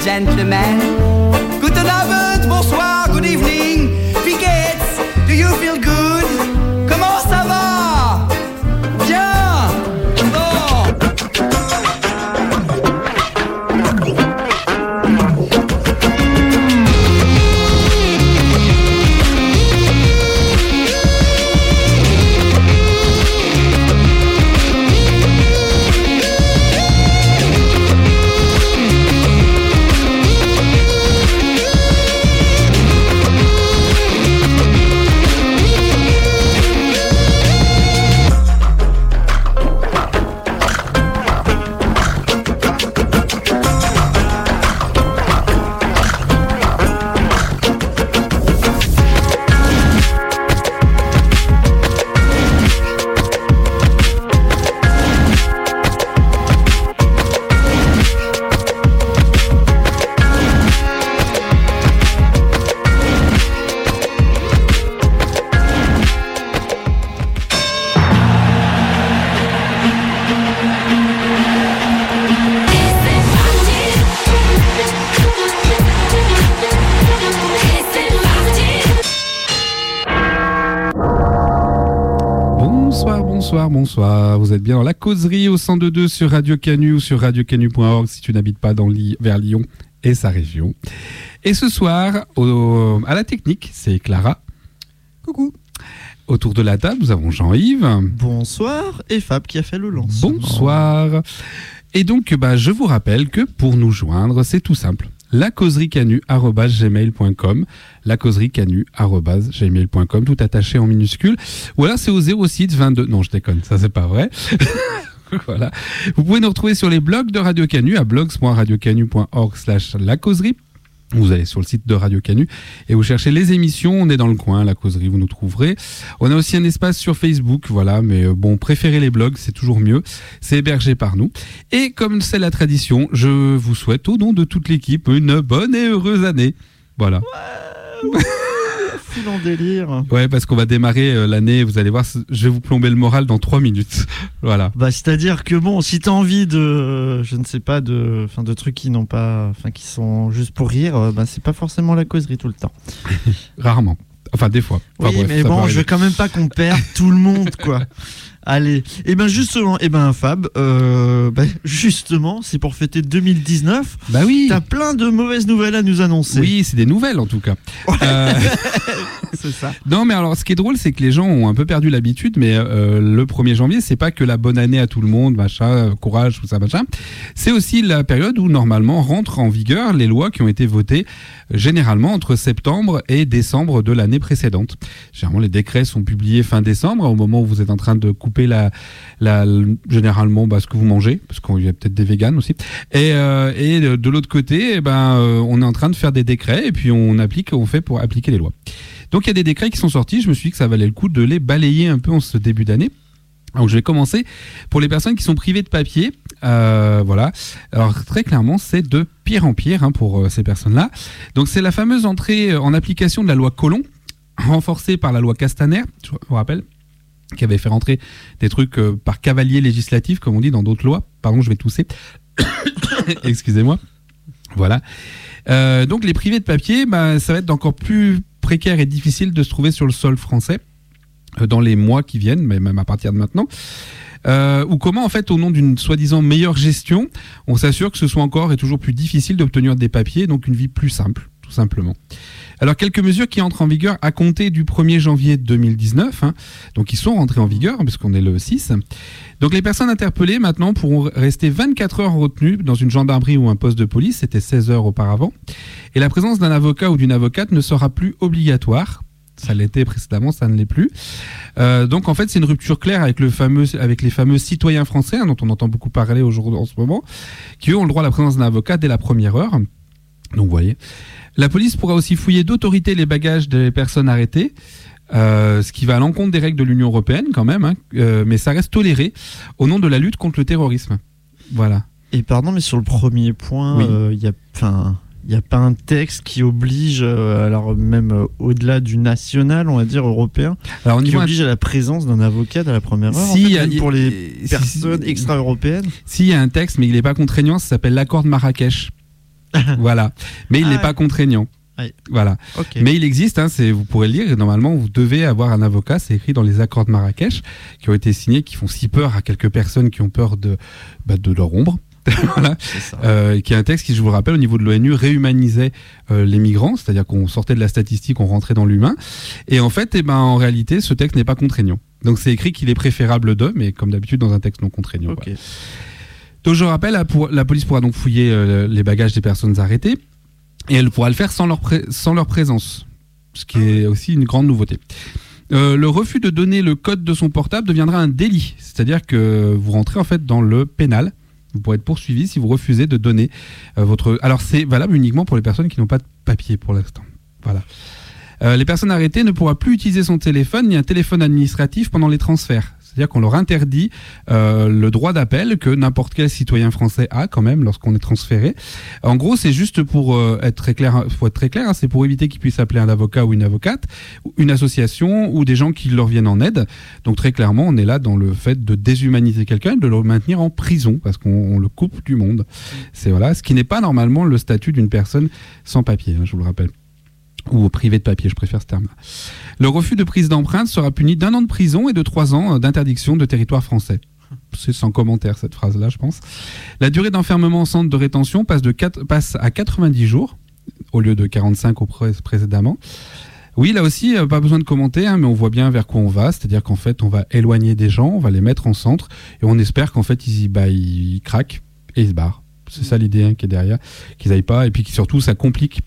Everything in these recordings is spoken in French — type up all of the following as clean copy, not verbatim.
gentlemen. Guten Abend, bonsoir, good evening. Wie geht's? Do you feel good? Comment ça va? Bien. Bon. Bonsoir, vous êtes bien dans la causerie au 102.2 sur Radio Canu ou sur radiocanu.org si tu n'habites pas vers Lyon et sa région. Et ce soir, à la technique, c'est Clara. Coucou. Autour de la table, nous avons Jean-Yves. Bonsoir. Et Fab qui a fait le lancement. Bonsoir. Et donc, je vous rappelle que pour nous joindre, c'est tout simple. lacauseriecanu@gmail.com, lacauseriecanu@gmail.com, tout attaché en minuscule. Ou alors c'est au 06 22. Non, je déconne, ça c'est pas vrai. Voilà. Vous pouvez nous retrouver sur les blogs de Radio Canu à blogs.radiocanu.org/lacauserie. Vous allez sur le site de Radio Canu et vous cherchez les émissions. On est dans le coin, la causerie, vous nous trouverez. On a aussi un espace sur Facebook, voilà. Mais préférez les blogs, c'est toujours mieux. C'est hébergé par nous. Et comme c'est la tradition, je vous souhaite au nom de toute l'équipe une bonne et heureuse année. Voilà. Ouais. Full en délire. Ouais, parce qu'on va démarrer l'année, vous allez voir, je vais vous plomber le moral dans 3 minutes. Voilà. C'est-à-dire que si t'as envie de, je ne sais pas, de trucs qui sont juste pour rire, c'est pas forcément la causerie tout le temps. Rarement. Enfin, des fois. Enfin, oui, bref, mais je veux quand même pas qu'on perde tout le monde, quoi. Allez, justement, Fab, justement, c'est pour fêter 2019. Bah oui. T'as plein de mauvaises nouvelles à nous annoncer. Oui, c'est des nouvelles en tout cas. C'est ça. Non, mais alors, ce qui est drôle, c'est que les gens ont un peu perdu l'habitude, mais le 1er janvier, c'est pas que la bonne année à tout le monde, machin, courage, tout ça, machin. C'est aussi la période où, normalement, rentrent en vigueur les lois qui ont été votées généralement entre septembre et décembre de l'année précédente. Généralement, les décrets sont publiés fin décembre, au moment où vous êtes en train de couper généralement ce que vous mangez, parce qu'il y a peut-être des véganes aussi. Et de l'autre côté, on est en train de faire des décrets et puis on fait pour appliquer les lois. Donc il y a des décrets qui sont sortis, je me suis dit que ça valait le coup de les balayer un peu en ce début d'année. Donc je vais commencer pour les personnes qui sont privées de papier. Voilà. Alors très clairement, c'est de pire en pire pour ces personnes-là. Donc c'est la fameuse entrée en application de la loi Collomb, renforcée par la loi Castaner, je vous rappelle, qui avait fait rentrer des trucs par cavalier législatif, comme on dit dans d'autres lois. Pardon, je vais tousser. Excusez-moi. Voilà. Donc les privés de papier, ça va être encore plus précaire et difficile de se trouver sur le sol français dans les mois qui viennent, mais même à partir de maintenant. Ou comment, en fait, au nom d'une soi-disant meilleure gestion, on s'assure que ce soit encore et toujours plus difficile d'obtenir des papiers, donc une vie plus simple, tout simplement. Alors, quelques mesures qui entrent en vigueur à compter du 1er janvier 2019, donc ils sont rentrés en vigueur, puisqu'on est le 6. Donc, les personnes interpellées, maintenant, pourront rester 24 heures en retenue dans une gendarmerie ou un poste de police, c'était 16 heures auparavant, et la présence d'un avocat ou d'une avocate ne sera plus obligatoire. Ça l'était précédemment, ça ne l'est plus. Donc en fait, c'est une rupture claire avec les fameux citoyens français, dont on entend beaucoup parler aujourd'hui en ce moment, qui eux ont le droit à la présence d'un avocat dès la première heure. Donc vous voyez. La police pourra aussi fouiller d'autorité les bagages des personnes arrêtées, ce qui va à l'encontre des règles de l'Union européenne quand même, mais ça reste toléré au nom de la lutte contre le terrorisme. Voilà. Et pardon, mais sur le premier point, il n'y a pas un texte qui oblige, alors même au-delà du national, on va dire européen, alors, qui oblige à la présence d'un avocat à la première heure, pour les personnes extra-européennes. Si, il y a un texte, mais il n'est pas contraignant, ça s'appelle l'accord de Marrakech. Voilà. Mais il n'est pas contraignant. Oui. Voilà. Okay. Mais il existe, vous pourrez le lire, et normalement vous devez avoir un avocat, c'est écrit dans les accords de Marrakech, qui ont été signés, qui font si peur à quelques personnes qui ont peur de leur ombre. Voilà. Qui est un texte qui, je vous le rappelle, au niveau de l'ONU, réhumanisait les migrants, c'est-à-dire qu'on sortait de la statistique, on rentrait dans l'humain. Et en fait, en réalité, ce texte n'est pas contraignant. Donc c'est écrit qu'il est préférable mais comme d'habitude dans un texte non contraignant. Okay. Voilà. Donc je rappelle, la police pourra donc fouiller les bagages des personnes arrêtées. Et elle pourra le faire sans leur présence, ce qui est aussi une grande nouveauté. Le refus de donner le code de son portable deviendra un délit, c'est-à-dire que vous rentrez en fait dans le pénal. Vous pourrez être poursuivi si vous refusez de donner votre... Alors c'est valable uniquement pour les personnes qui n'ont pas de papier pour l'instant. Voilà. Les personnes arrêtées ne pourront plus utiliser son téléphone ni un téléphone administratif pendant les transferts. C'est-à-dire qu'on leur interdit le droit d'appel que n'importe quel citoyen français a quand même lorsqu'on est transféré. En gros, c'est juste pour être très clair, c'est pour éviter qu'ils puissent appeler un avocat ou une avocate, une association ou des gens qui leur viennent en aide. Donc très clairement, on est là dans le fait de déshumaniser quelqu'un, de le maintenir en prison parce qu'on le coupe du monde. C'est ce qui n'est pas normalement le statut d'une personne sans papier, je vous le rappelle. Ou privé de papier, je préfère ce terme-là. Le refus de prise d'empreinte sera puni d'1 an de prison et de 3 ans d'interdiction de territoire français. C'est sans commentaire cette phrase-là, je pense. La durée d'enfermement en centre de rétention passe à 90 jours, au lieu de 45 précédemment. Oui, là aussi, pas besoin de commenter, mais on voit bien vers quoi on va. C'est-à-dire qu'en fait, on va éloigner des gens, on va les mettre en centre, et on espère qu'en fait, ils craquent et ils se barrent. C'est ça l'idée qui est derrière, qu'ils n'aillent pas, et puis surtout, ça complique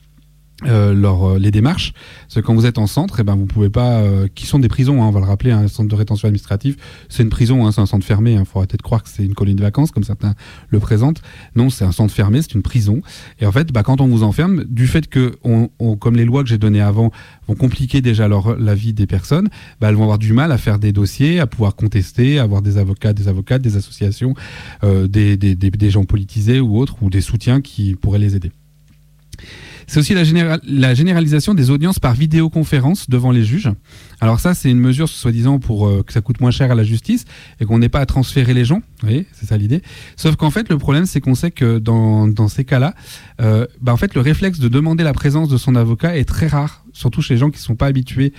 les démarches, parce que quand vous êtes en centre, vous pouvez pas, qui sont des prisons, on va le rappeler, un centre de rétention administrative, c'est une prison, c'est un centre fermé, faut arrêter de croire que c'est une colonie de vacances comme certains le présentent. Non, c'est un centre fermé, c'est une prison. Et en fait, quand on vous enferme, du fait que comme les lois que j'ai données avant vont compliquer déjà la vie des personnes, elles vont avoir du mal à faire des dossiers, à pouvoir contester, à avoir des avocats, des associations, des gens politisés ou autres, ou des soutiens qui pourraient les aider. C'est aussi la généralisation des audiences par vidéoconférence devant les juges. Alors ça, c'est une mesure soi-disant pour que ça coûte moins cher à la justice et qu'on n'ait pas à transférer les gens. Vous voyez, c'est ça l'idée. Sauf qu'en fait, le problème, c'est qu'on sait que dans ces cas-là, en fait, le réflexe de demander la présence de son avocat est très rare, surtout chez les gens qui ne sont pas habitués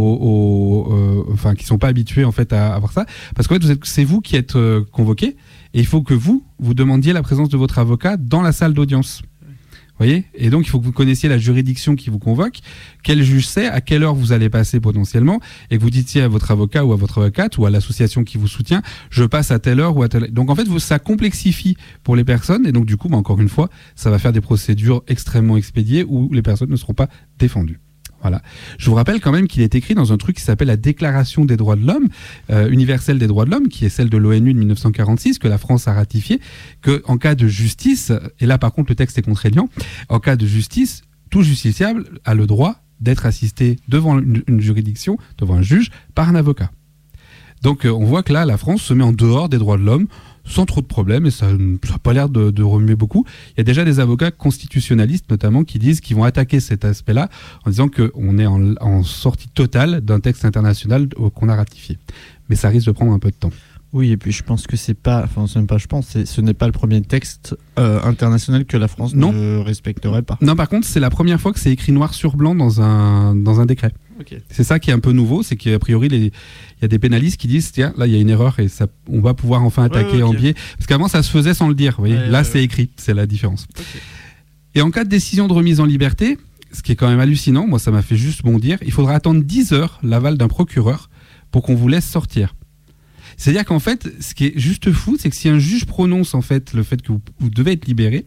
qui sont pas habitués en fait à avoir ça. Parce qu'en fait, c'est vous qui êtes convoqué et il faut que vous demandiez la présence de votre avocat dans la salle d'audience. Vous voyez ? Et donc, il faut que vous connaissiez la juridiction qui vous convoque, quel juge sait, à quelle heure vous allez passer potentiellement, et que vous disiez à votre avocat ou à votre avocate ou à l'association qui vous soutient, je passe à telle heure ou à telle heure. Donc, en fait, ça complexifie pour les personnes, et donc, du coup, encore une fois, ça va faire des procédures extrêmement expédiées où les personnes ne seront pas défendues. Voilà. Je vous rappelle quand même qu'il est écrit dans un truc qui s'appelle la Déclaration des droits de l'homme, universelle des droits de l'homme, qui est celle de l'ONU de 1946, que la France a ratifiée, qu'en cas de justice, et là par contre le texte est contraignant, en cas de justice, tout justiciable a le droit d'être assisté devant une juridiction, devant un juge, par un avocat. Donc on voit que là, la France se met en dehors des droits de l'homme, sans trop de problèmes, et ça n'a pas l'air de remuer beaucoup. Il y a déjà des avocats constitutionnalistes, notamment, qui disent qu'ils vont attaquer cet aspect-là, en disant qu'on est en sortie totale d'un texte international qu'on a ratifié. Mais ça risque de prendre un peu de temps. Oui, et puis je pense que ce n'est pas le premier texte international que la France ne respecterait pas. Non, par contre, c'est la première fois que c'est écrit noir sur blanc dans un décret. Okay. C'est ça qui est un peu nouveau, c'est qu'a priori, il y a des pénalistes qui disent, tiens, là, il y a une erreur et on va pouvoir enfin attaquer en biais. Parce qu'avant, ça se faisait sans le dire. Vous voyez, là, c'est écrit, c'est la différence. Okay. Et en cas de décision de remise en liberté, ce qui est quand même hallucinant, moi, ça m'a fait juste bondir, il faudra attendre 10 heures l'aval d'un procureur pour qu'on vous laisse sortir. C'est-à-dire qu'en fait, ce qui est juste fou, c'est que si un juge prononce en fait le fait que vous devez être libéré,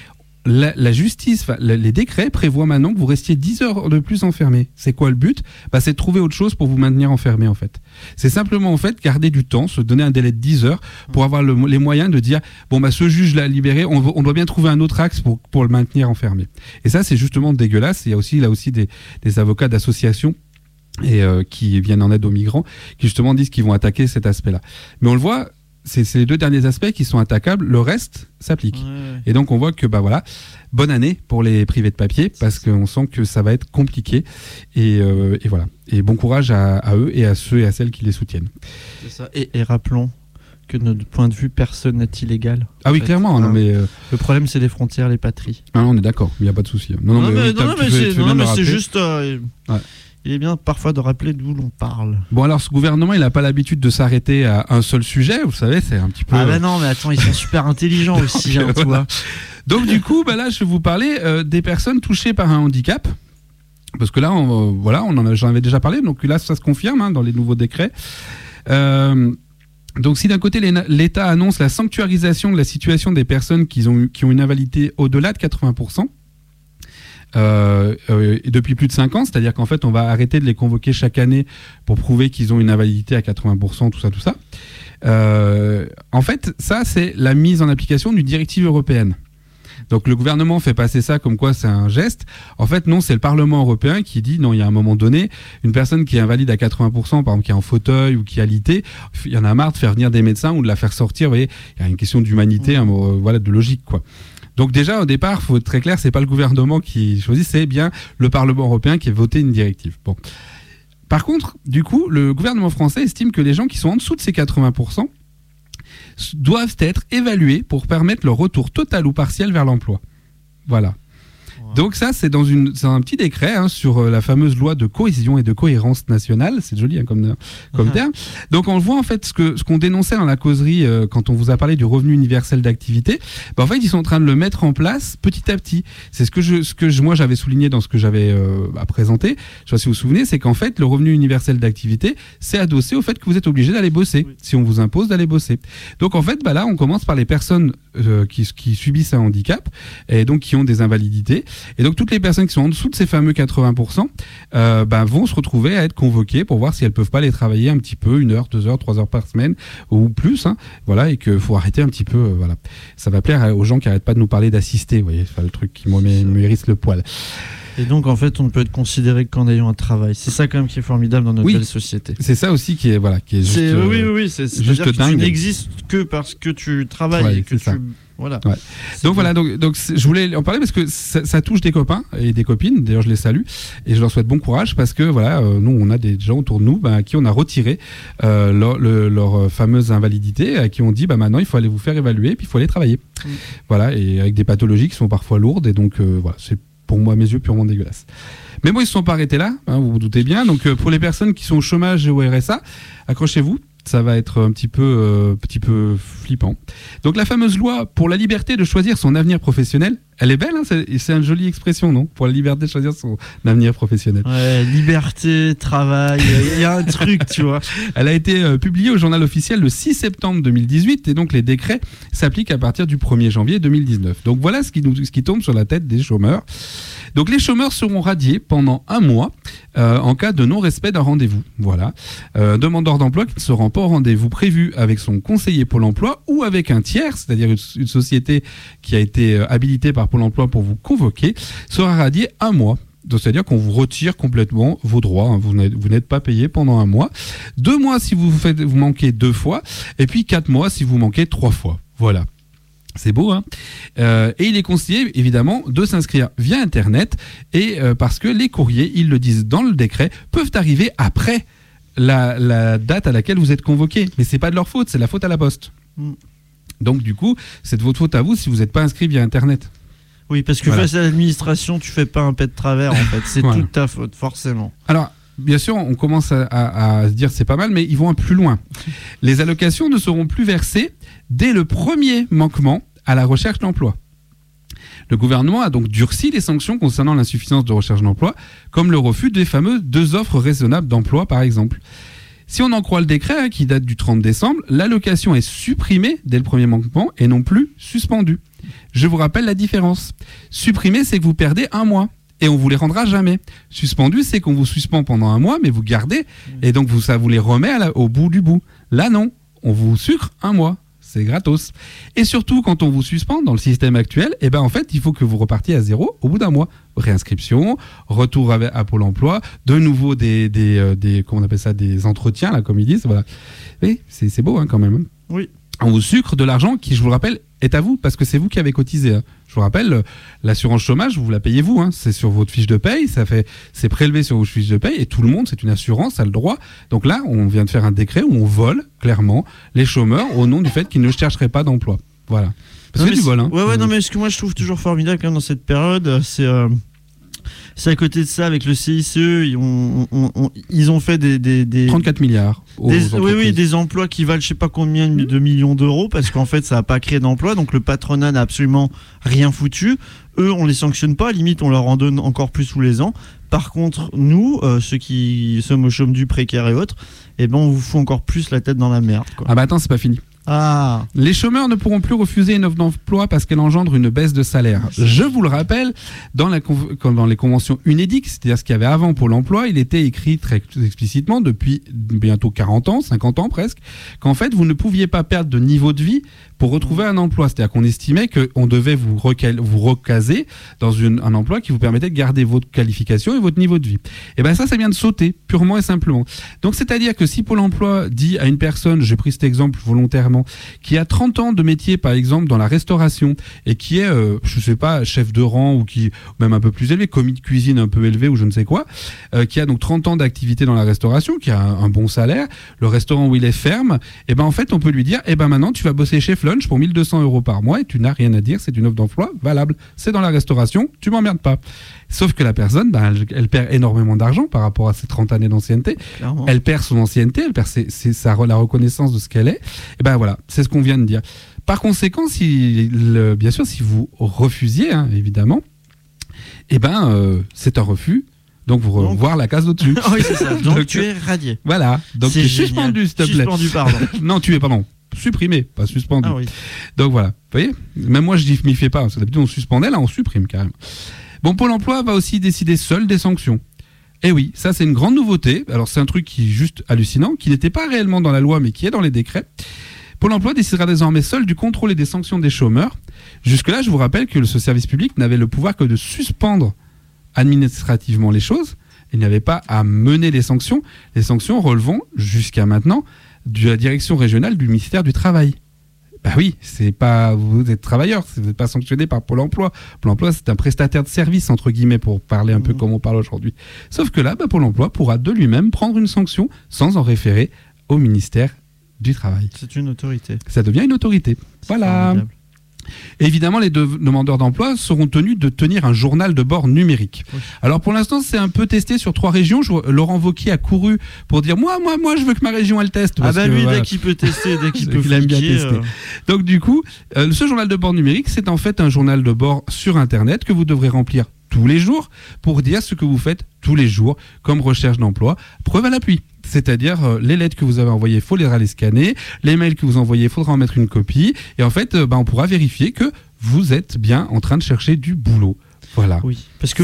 la justice, les décrets prévoient maintenant que vous restiez 10 heures de plus enfermé. C'est quoi le but ? C'est de trouver autre chose pour vous maintenir enfermé en fait. C'est simplement en fait garder du temps, se donner un délai de 10 heures pour avoir les moyens de dire ce juge l'a libéré, on doit bien trouver un autre axe pour le maintenir enfermé. Et ça c'est justement dégueulasse. Il y a aussi des avocats d'associations et qui viennent en aide aux migrants, qui justement disent qu'ils vont attaquer cet aspect-là. Mais on le voit, c'est les deux derniers aspects qui sont attaquables, le reste s'applique. Ouais. Et donc on voit que bonne année pour les privés de papier, parce qu'on sent que ça va être compliqué. Et voilà. Et bon courage à eux et à ceux et à celles qui les soutiennent. C'est ça. Et rappelons que de notre point de vue, personne n'est illégal. Ah oui, clairement. Non, mais le problème, c'est les frontières, les patries. Ah, on est d'accord, il n'y a pas de souci. Non, mais c'est juste... Il est bien parfois de rappeler d'où l'on parle. Bon, alors ce gouvernement, il n'a pas l'habitude de s'arrêter à un seul sujet, vous savez, c'est un petit peu... Ah bah non, mais attends, ils sont super intelligents aussi, donc, tu vois. Donc du coup, là, je vais vous parler des personnes touchées par un handicap. Parce que là, j'en avais déjà parlé, donc là, ça se confirme dans les nouveaux décrets. Donc si d'un côté, l'État annonce la sanctuarisation de la situation des personnes qui ont une invalidité au-delà de 80%, depuis plus de 5 ans, c'est-à-dire qu'en fait on va arrêter de les convoquer chaque année pour prouver qu'ils ont une invalidité à 80%, tout ça. En fait, ça c'est la mise en application d'une directive européenne. Donc le gouvernement fait passer ça comme quoi c'est un geste. En fait non, c'est le Parlement européen qui dit non, il y a un moment donné, une personne qui est invalide à 80%, par exemple qui est en fauteuil ou qui a l'ité, il y en a marre de faire venir des médecins ou de la faire sortir. Vous voyez, il y a une question d'humanité, de logique quoi. Donc déjà au départ, faut être très clair, c'est pas le gouvernement qui choisit, c'est bien le Parlement européen qui a voté une directive. Bon. Par contre, du coup, le gouvernement français estime que les gens qui sont en dessous de ces 80% doivent être évalués pour permettre leur retour total ou partiel vers l'emploi. Voilà. Donc ça, c'est c'est un petit décret sur la fameuse loi de cohésion et de cohérence nationale. C'est joli comme terme. Donc on voit en fait ce qu'on dénonçait dans la causerie quand on vous a parlé du revenu universel d'activité. En fait, ils sont en train de le mettre en place petit à petit. C'est ce que moi j'avais souligné dans ce que j'avais à présenter. Je ne sais pas si vous vous souvenez, c'est qu'en fait le revenu universel d'activité, c'est adossé au fait que vous êtes obligé d'aller bosser. Oui. Si on vous impose d'aller bosser. Donc en fait, là, on commence par les personnes qui subissent un handicap et donc qui ont des invalidités. Et donc toutes les personnes qui sont en dessous de ces fameux 80% vont se retrouver à être convoquées pour voir si elles peuvent pas aller travailler un petit peu, 1 heure, 2 heures, 3 heures par semaine ou plus. Voilà, et qu'il faut arrêter un petit peu. Voilà, ça va plaire aux gens qui arrêtent pas de nous parler d'assister. Vous voyez, c'est le truc qui me hérisse le poil. Et donc, en fait, on ne peut être considéré qu'en ayant un travail. C'est ça quand même qui est formidable dans notre belle société. C'est ça aussi qui est juste. Oui, c'est juste dingue. Tu n'existes que parce que tu travailles et que tu. Voilà. Ouais. Donc voilà, donc je voulais en parler parce que ça touche des copains et des copines. D'ailleurs, je les salue et je leur souhaite bon courage parce que nous, on a des gens autour de nous à qui on a retiré leur fameuse invalidité, à qui on dit maintenant il faut aller vous faire évaluer puis il faut aller travailler. Voilà, et avec des pathologies qui sont parfois lourdes et donc c'est pour moi, mes yeux, purement dégueulasse. Mais bon, ils ne se sont pas arrêtés là, vous vous doutez bien. Donc, pour les personnes qui sont au chômage et au RSA, accrochez-vous, ça va être un petit peu flippant. Donc, la fameuse loi pour la liberté de choisir son avenir professionnel, elle est belle, c'est une jolie expression, non ? Pour la liberté de choisir son avenir professionnel. Ouais, liberté, travail, il y a un truc, tu vois. Elle a été publiée au journal officiel le 6 septembre 2018 et donc les décrets s'appliquent à partir du 1er janvier 2019. Donc voilà ce qui tombe sur la tête des chômeurs. Donc les chômeurs seront radiés pendant 1 mois en cas de non-respect d'un rendez-vous. Voilà. Demandeur d'emploi qui ne se rend pas au rendez-vous prévu avec son conseiller Pôle emploi ou avec un tiers, c'est-à-dire une société qui a été habilitée par Pôle emploi pour vous convoquer, sera radié 1 mois. Donc, c'est-à-dire qu'on vous retire complètement vos droits. Vous n'êtes pas payé pendant 1 mois. 2 mois si vous manquez 2 fois. Et puis 4 mois si vous manquez 3 fois. Voilà. C'est beau, et il est conseillé, évidemment, de s'inscrire via Internet. Et parce que les courriers, ils le disent dans le décret, peuvent arriver après la date à laquelle vous êtes convoqué. Mais c'est pas de leur faute, c'est la faute à la poste. Donc, du coup, c'est de votre faute à vous si vous n'êtes pas inscrit via Internet. Oui, parce que face à l'administration, tu fais pas un pet de travers, en fait. C'est toute ta faute, forcément. Alors, bien sûr, on commence à se dire c'est pas mal, mais ils vont un peu plus loin. Les allocations ne seront plus versées dès le premier manquement à la recherche d'emploi. Le gouvernement a donc durci les sanctions concernant l'insuffisance de recherche d'emploi, comme le refus des fameuses 2 offres raisonnables d'emploi, par exemple. Si on en croit le décret qui date du 30 décembre, l'allocation est supprimée dès le premier manquement et non plus suspendue. Je vous rappelle la différence. Supprimée, c'est que vous perdez 1 mois. Et on vous les rendra jamais. Suspendu, c'est qu'on vous suspend pendant 1 mois, mais vous gardez, et donc ça vous les remet au bout du bout. Là, non, on vous sucre 1 mois. C'est gratos. Et surtout, quand on vous suspend dans le système actuel, en fait, il faut que vous repartiez à 0 au bout d'1 mois. Réinscription, retour à Pôle emploi, de nouveau comment on appelle ça, des entretiens, là, comme ils disent. Voilà. Et c'est beau, quand même. Oui. On vous sucre de l'argent qui, je vous le rappelle, est à vous parce que c'est vous qui avez cotisé. Hein. Je vous rappelle, l'assurance chômage, vous la payez vous. Hein. C'est sur votre fiche de paye, c'est prélevé sur votre fiche de paye et tout le monde, c'est une assurance, a le droit. Donc là, on vient de faire un décret où on vole clairement les chômeurs au nom du fait qu'ils ne chercheraient pas d'emploi. Voilà. Parce que du vol. Hein. Ouais, non, mais ce que moi je trouve toujours formidable quand même dans cette période, c'est à côté de ça, avec le CICE, ils ont fait des 34 milliards. Des emplois qui valent je sais pas combien de millions d'euros, parce qu'en fait, ça n'a pas créé d'emplois, donc le patronat n'a absolument rien foutu. Eux, on les sanctionne pas, limite, on leur en donne encore plus tous les ans. Par contre, nous, ceux qui sommes au chômage du précaire et autres, on vous fout encore plus la tête dans la merde, quoi. Ah bah attends, c'est pas fini. Ah. Les chômeurs ne pourront plus refuser une offre d'emploi parce qu'elle engendre une baisse de salaire. Je vous le rappelle, dans les conventions UNEDIC, c'est-à-dire ce qu'il y avait avant Pôle emploi, il était écrit très explicitement depuis bientôt 40 ans, 50 ans presque, qu'en fait vous ne pouviez pas perdre de niveau de vie pour retrouver un emploi. C'est-à-dire qu'on estimait qu'on devait vous recaser dans un emploi qui vous permettait de garder votre qualification et votre niveau de vie. Et bien ça vient de sauter, purement et simplement. Donc c'est-à-dire que si Pôle emploi dit à une personne, j'ai pris cet exemple volontairement, qui a 30 ans de métier par exemple dans la restauration et qui est, je sais pas, chef de rang ou qui même un peu plus élevé, commis de cuisine un peu élevé ou je ne sais quoi, qui a donc 30 ans d'activité dans la restauration, qui a un bon salaire, le restaurant où il est ferme, et ben en fait on peut lui dire, maintenant tu vas bosser chez Flunch pour 1200 € par mois et tu n'as rien à dire, c'est une offre d'emploi valable, c'est dans la restauration, tu m'emmerdes pas. Sauf que la personne, elle perd énormément d'argent par rapport à ses 30 années d'ancienneté. Clairement. Elle perd son ancienneté, elle perd la reconnaissance de ce qu'elle est. Et ben voilà, c'est ce qu'on vient de dire. Par conséquent, bien sûr, si vous refusiez, hein, évidemment, c'est un refus. Donc, vous revoir la case au-dessus. Oui, c'est ça. Donc tu es radié. Voilà. Donc, tu es suspendu, s'il te plaît. Suspendu, pardon. Non, supprimé, pas suspendu. Ah oui. Donc, voilà. Vous voyez ? Même moi, je ne m'y fais pas. Parce que d'habitude, on suspendait, là, on supprime carrément. Bon, Pôle emploi va aussi décider seul des sanctions. Et oui, ça, c'est une grande nouveauté. Alors, c'est un truc qui est juste hallucinant, qui n'était pas réellement dans la loi, mais qui est dans les décrets. Pôle emploi décidera désormais seul du contrôle et des sanctions des chômeurs. Jusque-là, je vous rappelle que ce service public n'avait le pouvoir que de suspendre administrativement les choses. Il n'avait pas à mener les sanctions. Les sanctions relevant, jusqu'à maintenant, de la direction régionale du ministère du Travail. Bah oui, vous êtes travailleur, vous n'êtes pas sanctionné par Pôle emploi. Pôle emploi, c'est un prestataire de service, entre guillemets, pour parler un peu comme on parle aujourd'hui. Sauf que là, Pôle emploi pourra de lui-même prendre une sanction sans en référer au ministère du Travail. C'est une autorité. Ça devient une autorité. Voilà. Formidable. Évidemment, les demandeurs d'emploi seront tenus de tenir un journal de bord numérique. Oui. Alors pour l'instant, c'est un peu testé sur 3 régions. Laurent Wauquiez a couru pour dire moi, je veux que ma région elle teste. Dès qu'il peut tester, dès qu'il peut il aime bien tester. Donc du coup, ce journal de bord numérique, c'est en fait un journal de bord sur Internet que vous devrez remplir tous les jours pour dire ce que vous faites tous les jours comme recherche d'emploi. Preuve à l'appui. C'est-à-dire les lettres que vous avez envoyées, il faudra les scanner, les mails que vous envoyez, il faudra en mettre une copie, et en fait, on pourra vérifier que vous êtes bien en train de chercher du boulot. Voilà. Oui, parce que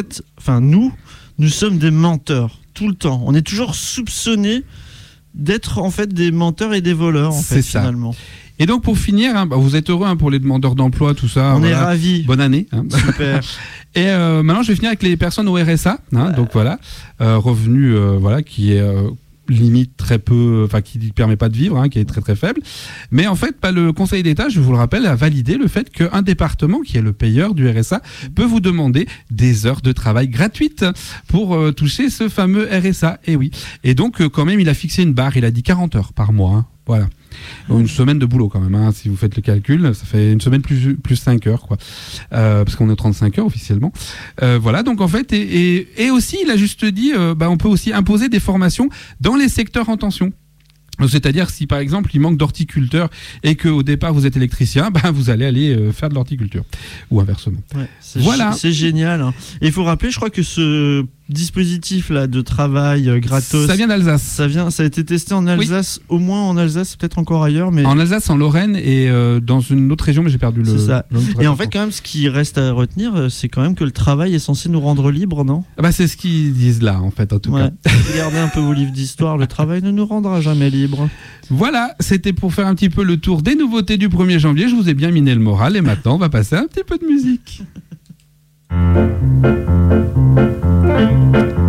nous sommes des menteurs tout le temps. On est toujours soupçonnés d'être en fait des menteurs et des voleurs, en fait, finalement. Et donc pour finir, vous êtes heureux pour les demandeurs d'emploi, tout ça. On est ravis. Bonne année. Super. Et maintenant, je vais finir avec les personnes au RSA. Donc voilà, revenu qui est limite très peu, qui ne permet pas de vivre, qui est très très faible. Mais en fait, le Conseil d'État, je vous le rappelle, a validé le fait qu'un département, qui est le payeur du RSA, peut vous demander des heures de travail gratuites pour toucher ce fameux RSA. Et oui. Et donc, quand même, il a fixé une barre. Il a dit 40 heures par mois. Voilà. Une semaine de boulot quand même, si vous faites le calcul, ça fait une semaine plus 5 heures, quoi. Parce qu'on est 35 heures officiellement. Voilà, donc en fait, et aussi, il a juste dit, on peut aussi imposer des formations dans les secteurs en tension. C'est-à-dire si par exemple il manque d'horticulteurs et qu'au départ vous êtes électricien, vous allez aller faire de l'horticulture ou inversement. Ouais, c'est génial. Et il faut rappeler, je crois que ce dispositif là de travail gratos, ça vient d'Alsace. Ça a été testé en Alsace, au moins en Alsace, peut-être encore ailleurs, mais en Alsace, en Lorraine et dans une autre région, mais j'ai perdu le. C'est ça. Et en fait, quand même, ce qui reste à retenir, c'est quand même que le travail est censé nous rendre libres, non ? C'est ce qu'ils disent là, en fait, en tout cas. Regardez un peu vos livres d'histoire. Le travail ne nous rendra jamais libres. Voilà, c'était pour faire un petit peu le tour des nouveautés du 1er janvier. Je vous ai bien miné le moral et maintenant, on va passer à un petit peu de musique. Quand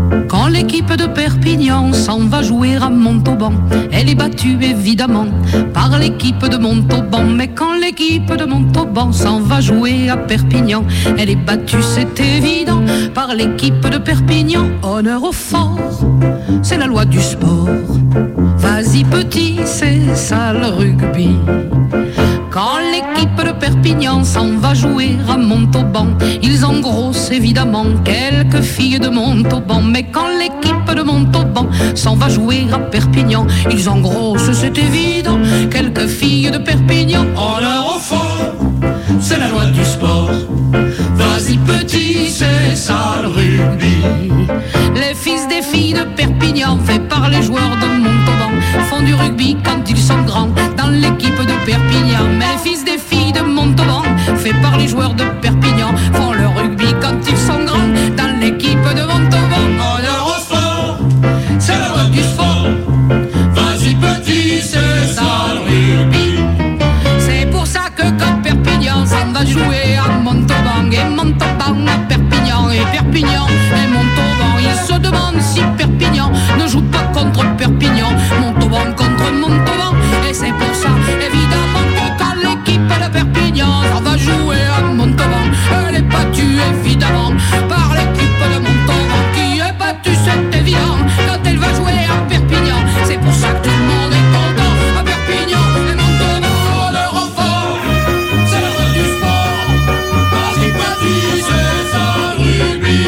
l'équipe de Perpignan s'en va jouer à Montauban. Elle est battue évidemment par l'équipe de Montauban. Mais quand l'équipe de Montauban s'en va jouer à Perpignan, elle est battue, c'est évident, par l'équipe de Perpignan. Honneur au fort, c'est la loi du sport. Vas-y petit, c'est ça le rugby. Quand l'équipe de Perpignan s'en va jouer à Montauban, ils engrossent évidemment quelques filles de Montauban. Mais quand l'équipe de Montauban s'en va jouer à Perpignan, ils engrossent, c'est évident, quelques filles de Perpignan. Honneur au fort, c'est la loi du sport. Vas-y petit, c'est ça le rugby. Les fils des filles de Perpignan, faits par les joueurs de Montauban, font du rugby quand ils sont grands dans l'équipe de Perpignan. Mais les fils des filles de Montauban, faits par les joueurs de Perpignan, font le rugby quand ils sont grands dans l'équipe de Montauban. Honneur au sport, c'est la loi du sport. Vas-y petit, c'est ça le rugby. C'est pour ça que quand Perpignan s'en va jouer à Montauban, et Montauban à Perpignan, et Perpignan et Montauban, ils se demandent si Perpignan ne joue pas contre Perpignan, Montauban contre Montauban. Et c'est pour ça évidemment que quand l'équipe de Perpignan s'en va jouer à Montauban, elle est battue évidemment par l'équipe de Montauban, qui est battue, c'est évident, quand elle va jouer à Perpignan. C'est pour ça que tout le monde est content à Perpignan et Montauban. Honneur au fort, c'est la loi du sport. Vas-y petit, c'est ça le rugby.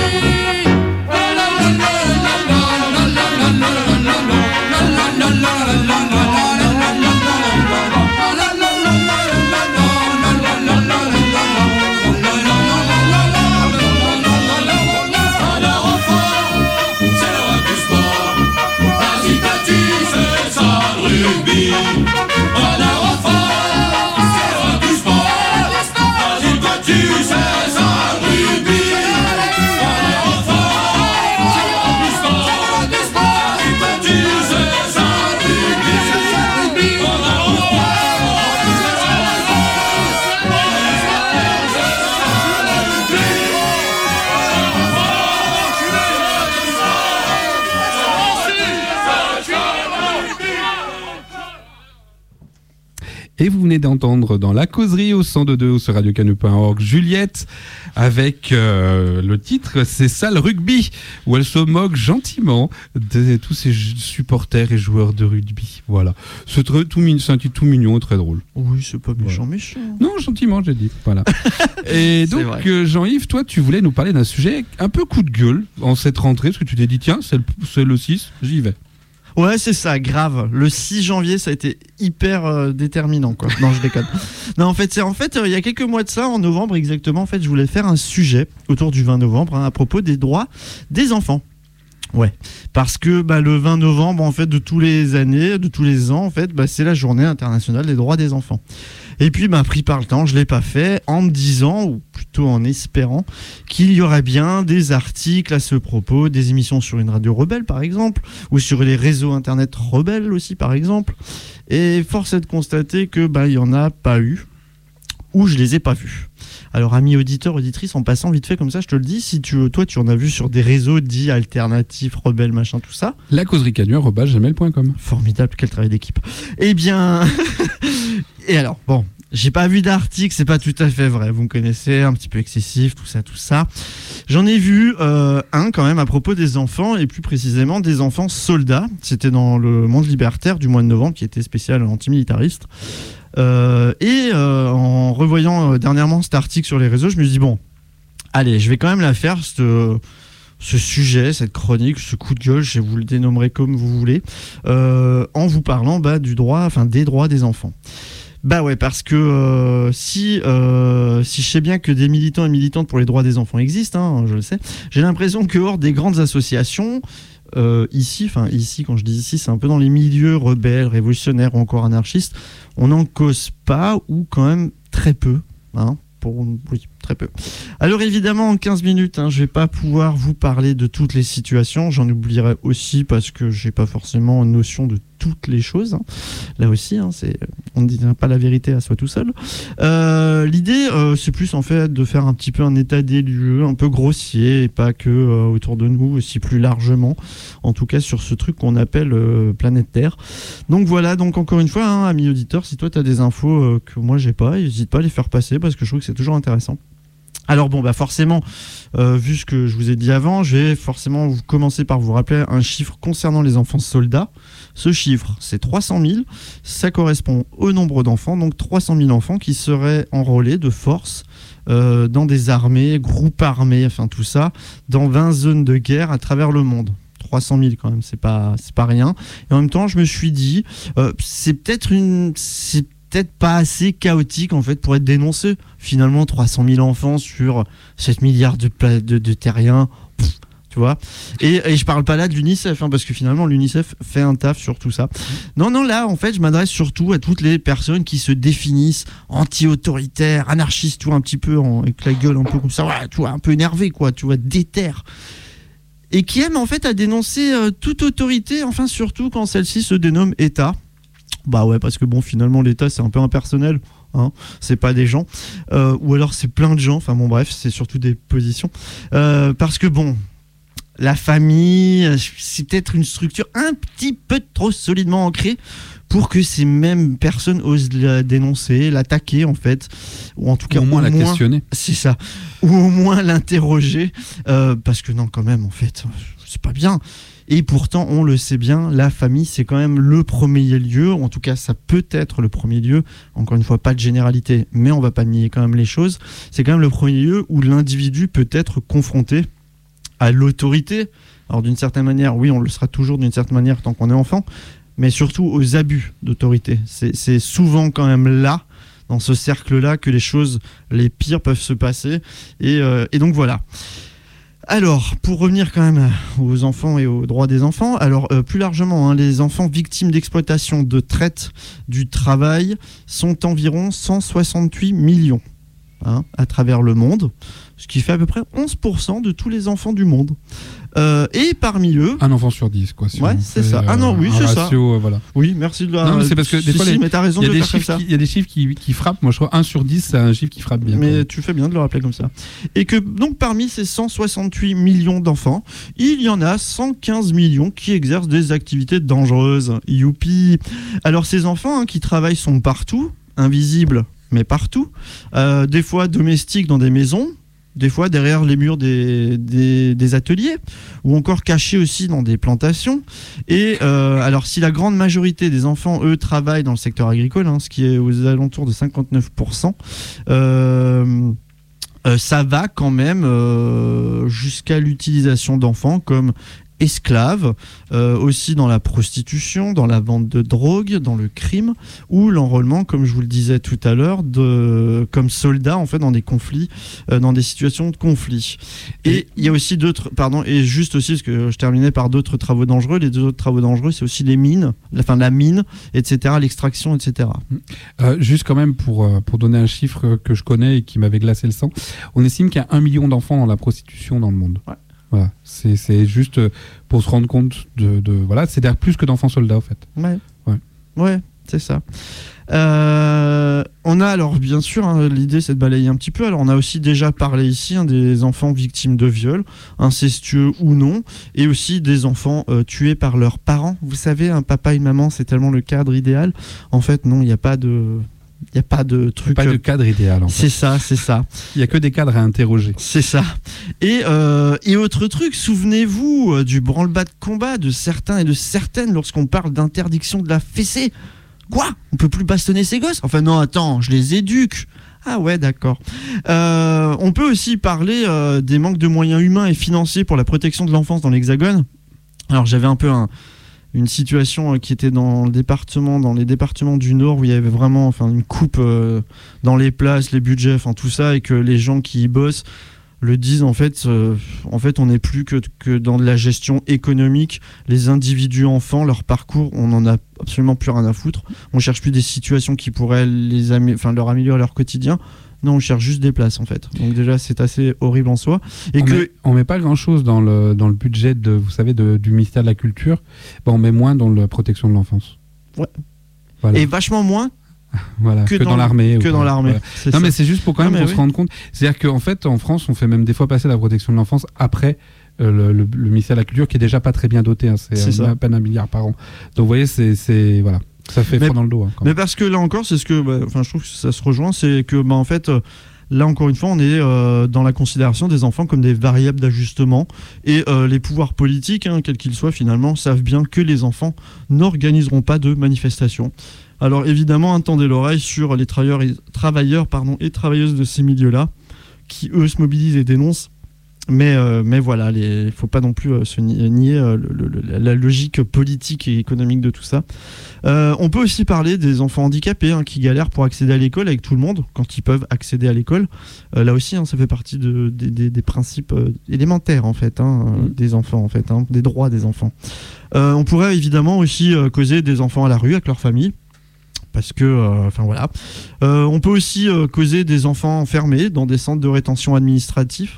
Et vous venez d'entendre dans La Causerie au 102.2 sur radiocanu.org Juliette avec le titre C'est ça le rugby, où elle se moque gentiment de tous ces supporters et joueurs de rugby. Voilà. C'est un titre tout mignon et très drôle. Oui, c'est pas méchant, voilà. Méchant. Non, gentiment, j'ai dit. Voilà. Et donc, Jean-Yves, toi, tu voulais nous parler d'un sujet un peu coup de gueule en cette rentrée, parce que tu t'es dit, tiens, c'est le 6, j'y vais. Ouais, c'est ça, grave. Le 6 janvier, ça a été hyper déterminant, quoi. Non, je déconne. Non, en fait, il y a quelques mois de ça, en novembre exactement, en fait, je voulais faire un sujet autour du 20 novembre à propos des droits des enfants. Ouais, parce que le 20 novembre, en fait, de tous les années, de tous les ans, en fait, c'est la journée internationale des droits des enfants. Et puis, pris par le temps, je l'ai pas fait, en me disant, ou plutôt en espérant, qu'il y aurait bien des articles à ce propos, des émissions sur une radio rebelle, par exemple, ou sur les réseaux internet rebelles aussi, par exemple. Et force est de constater que il y en a pas eu, ou je les ai pas vus. Alors, amis auditeurs, auditrices, en passant vite fait comme ça, je te le dis, si toi, tu en as vu sur des réseaux dits alternatifs, rebelles, machin, tout ça. lacauseriecanure@gmail.com. Formidable, quel travail d'équipe. Eh bien, et alors, bon, j'ai pas vu d'article, c'est pas tout à fait vrai. Vous me connaissez, un petit peu excessif, tout ça. J'en ai vu un quand même à propos des enfants, et plus précisément des enfants soldats. C'était dans le Monde Libertaire du mois de novembre, qui était spécial antimilitariste. En revoyant dernièrement cet article sur les réseaux, je me suis dit, bon, allez, je vais quand même la faire, ce sujet, cette chronique, ce coup de gueule, je vous le dénommerai comme vous voulez, en vous parlant des droits des enfants. Ouais, parce que si je sais bien que des militants et militantes pour les droits des enfants existent, je le sais, j'ai l'impression que hors des grandes associations, ici, quand je dis ici, c'est un peu dans les milieux rebelles, révolutionnaires ou encore anarchistes, on n'en cause pas, ou quand même très peu, oui, très peu. Alors évidemment, en 15 minutes, je vais pas pouvoir vous parler de toutes les situations, j'en oublierai aussi parce que j'ai pas forcément une notion de toutes les choses. Là aussi, on ne dit pas la vérité à soi tout seul. L'idée, c'est plus en fait de faire un petit peu un état des lieux, un peu grossier, et pas que autour de nous, aussi plus largement, en tout cas sur ce truc qu'on appelle planète Terre. Donc voilà, donc encore une fois, amis auditeurs, si toi tu as des infos que moi j'ai pas, n'hésite pas à les faire passer parce que je trouve que c'est toujours intéressant. Alors bon, forcément, vu ce que je vous ai dit avant, je vais forcément commencer par vous rappeler un chiffre concernant les enfants soldats. Ce chiffre, c'est 300 000. Ça correspond au nombre d'enfants, donc 300 000 enfants qui seraient enrôlés de force dans des armées, groupes armés, enfin tout ça, dans 20 zones de guerre à travers le monde. 300 000 quand même, c'est pas rien. Et en même temps, je me suis dit, c'est peut-être pas assez chaotique en fait pour être dénoncé. Finalement, 300 000 enfants sur 7 milliards de terriens, tu vois. Et je parle pas là de l'UNICEF, parce que finalement l'UNICEF fait un taf sur tout ça. Non, là en fait je m'adresse surtout à toutes les personnes qui se définissent anti-autoritaires, anarchistes, tu vois, un petit peu avec la gueule un peu comme ça, ouais, tu vois, un peu énervé quoi, tu vois, déterre. Et qui aiment en fait à dénoncer toute autorité, enfin surtout quand celle-ci se dénomme État. Bah ouais, parce que bon, finalement l'État c'est un peu impersonnel, c'est pas des gens, ou alors c'est plein de gens, enfin bon bref, c'est surtout des positions, parce que bon, la famille, c'est peut-être une structure un petit peu trop solidement ancrée pour que ces mêmes personnes osent la dénoncer, l'attaquer en fait, ou en tout cas au moins la questionner. C'est ça, ou au moins l'interroger, parce que non quand même en fait, c'est pas bien. Et pourtant, on le sait bien, la famille, c'est quand même le premier lieu, ou en tout cas, ça peut être le premier lieu, encore une fois, pas de généralité, mais on va pas nier quand même les choses, c'est quand même le premier lieu où l'individu peut être confronté à l'autorité. Alors d'une certaine manière, oui, on le sera toujours d'une certaine manière tant qu'on est enfant, mais surtout aux abus d'autorité. C'est souvent quand même là, dans ce cercle-là, que les choses les pires peuvent se passer, et donc voilà. Alors, pour revenir quand même aux enfants et aux droits des enfants, alors plus largement, les enfants victimes d'exploitation de traite du travail sont environ 168 millions à travers le monde, ce qui fait à peu près 11% de tous les enfants du monde. Et parmi eux... Un enfant sur 10, quoi. Ouais, c'est ça. Oui, c'est ratio, ça. Voilà. Oui, merci de la... Non, mais c'est parce que des fois, mais t'as raison de le faire comme ça. Il y a des chiffres qui frappent. Moi, je crois 1 sur 10, c'est un chiffre qui frappe bien. Mais tu fais bien de le rappeler comme ça. Et que, donc, parmi ces 168 millions d'enfants, il y en a 115 millions qui exercent des activités dangereuses. Youpi! Alors, ces enfants qui travaillent sont partout, invisibles, mais partout. Des fois domestiques dans des maisons, des fois derrière les murs des ateliers, ou encore cachés aussi dans des plantations. Et alors si la grande majorité des enfants, eux, travaillent dans le secteur agricole, ce qui est aux alentours de 59%, ça va quand même jusqu'à l'utilisation d'enfants comme esclaves, aussi dans la prostitution, dans la vente de drogue, dans le crime, ou l'enrôlement, comme je vous le disais tout à l'heure, comme soldats en fait dans des conflits, dans des situations de conflit. Et il y a aussi d'autres, et juste aussi, parce que je terminais par d'autres travaux dangereux, les deux autres travaux dangereux, c'est aussi les mines, la mine, etc., l'extraction, etc. Juste quand même pour donner un chiffre que je connais et qui m'avait glacé le sang, on estime qu'il y a 1 million d'enfants dans la prostitution dans le monde. Ouais. Voilà, c'est juste pour se rendre compte voilà, c'est-à-dire plus que d'enfants soldats en fait. Ouais, c'est ça. On a alors bien sûr, l'idée c'est de balayer un petit peu. Alors on a aussi déjà parlé ici des enfants victimes de viols, incestueux ou non, et aussi des enfants tués par leurs parents. Vous savez, un papa et une maman, c'est tellement le cadre idéal. En fait, non, il n'y a pas de... Il n'y a pas de truc. Pas de cadre idéal en fait. C'est ça. Il n'y a que des cadres à interroger. C'est ça. Et autre truc, souvenez-vous du branle-bas de combat de certains et de certaines lorsqu'on parle d'interdiction de la fessée. Quoi ? On peut plus bastonner ses gosses ? Enfin non, attends, je les éduque. Ah ouais, d'accord. On peut aussi parler des manques de moyens humains et financiers pour la protection de l'enfance dans l'Hexagone. Alors j'avais un peu une situation qui était dans les départements du Nord où il y avait vraiment une coupe dans les places, les budgets, tout ça, et que les gens qui y bossent le disent en fait on n'est plus que dans de la gestion économique. Les individus enfants, leur parcours, on n'en a absolument plus rien à foutre. On cherche plus des situations qui pourraient leur améliorer leur quotidien, Non, on cherche juste des places en fait. Donc déjà, c'est assez horrible en soi. Et on met pas grand-chose dans le budget vous savez, du ministère de la Culture. On met moins dans la protection de l'enfance. Ouais. Voilà. Et vachement moins. Voilà, que dans l'armée. Que dans l'armée. Voilà. Non, mais c'est juste pour quand même qu'on se rende compte. C'est-à-dire qu'en fait, en France, on fait même des fois passer la protection de l'enfance après le ministère de la Culture, qui est déjà pas très bien doté. Hein. C'est à peine 1 milliard par an. Donc, vous voyez, voilà. Ça fait froid dans le dos. Hein, mais parce que là encore, c'est ce que, je trouve que ça se rejoint, c'est que, en fait. Là, encore une fois, on est dans la considération des enfants comme des variables d'ajustement. Et les pouvoirs politiques, quels qu'ils soient, finalement, savent bien que les enfants n'organiseront pas de manifestations. Alors, évidemment, tendez l'oreille sur les travailleurs et travailleuses de ces milieux-là, qui, eux, se mobilisent et dénoncent. Mais voilà, il ne faut pas non plus se nier la logique politique et économique de tout ça. On peut aussi parler des enfants handicapés qui galèrent pour accéder à l'école avec tout le monde, quand ils peuvent accéder à l'école. Là aussi, ça fait partie des principes élémentaires en fait, des enfants, en fait, des droits des enfants. On pourrait évidemment aussi causer des enfants à la rue avec leur famille. Parce que, voilà. On peut aussi causer des enfants enfermés dans des centres de rétention administrative.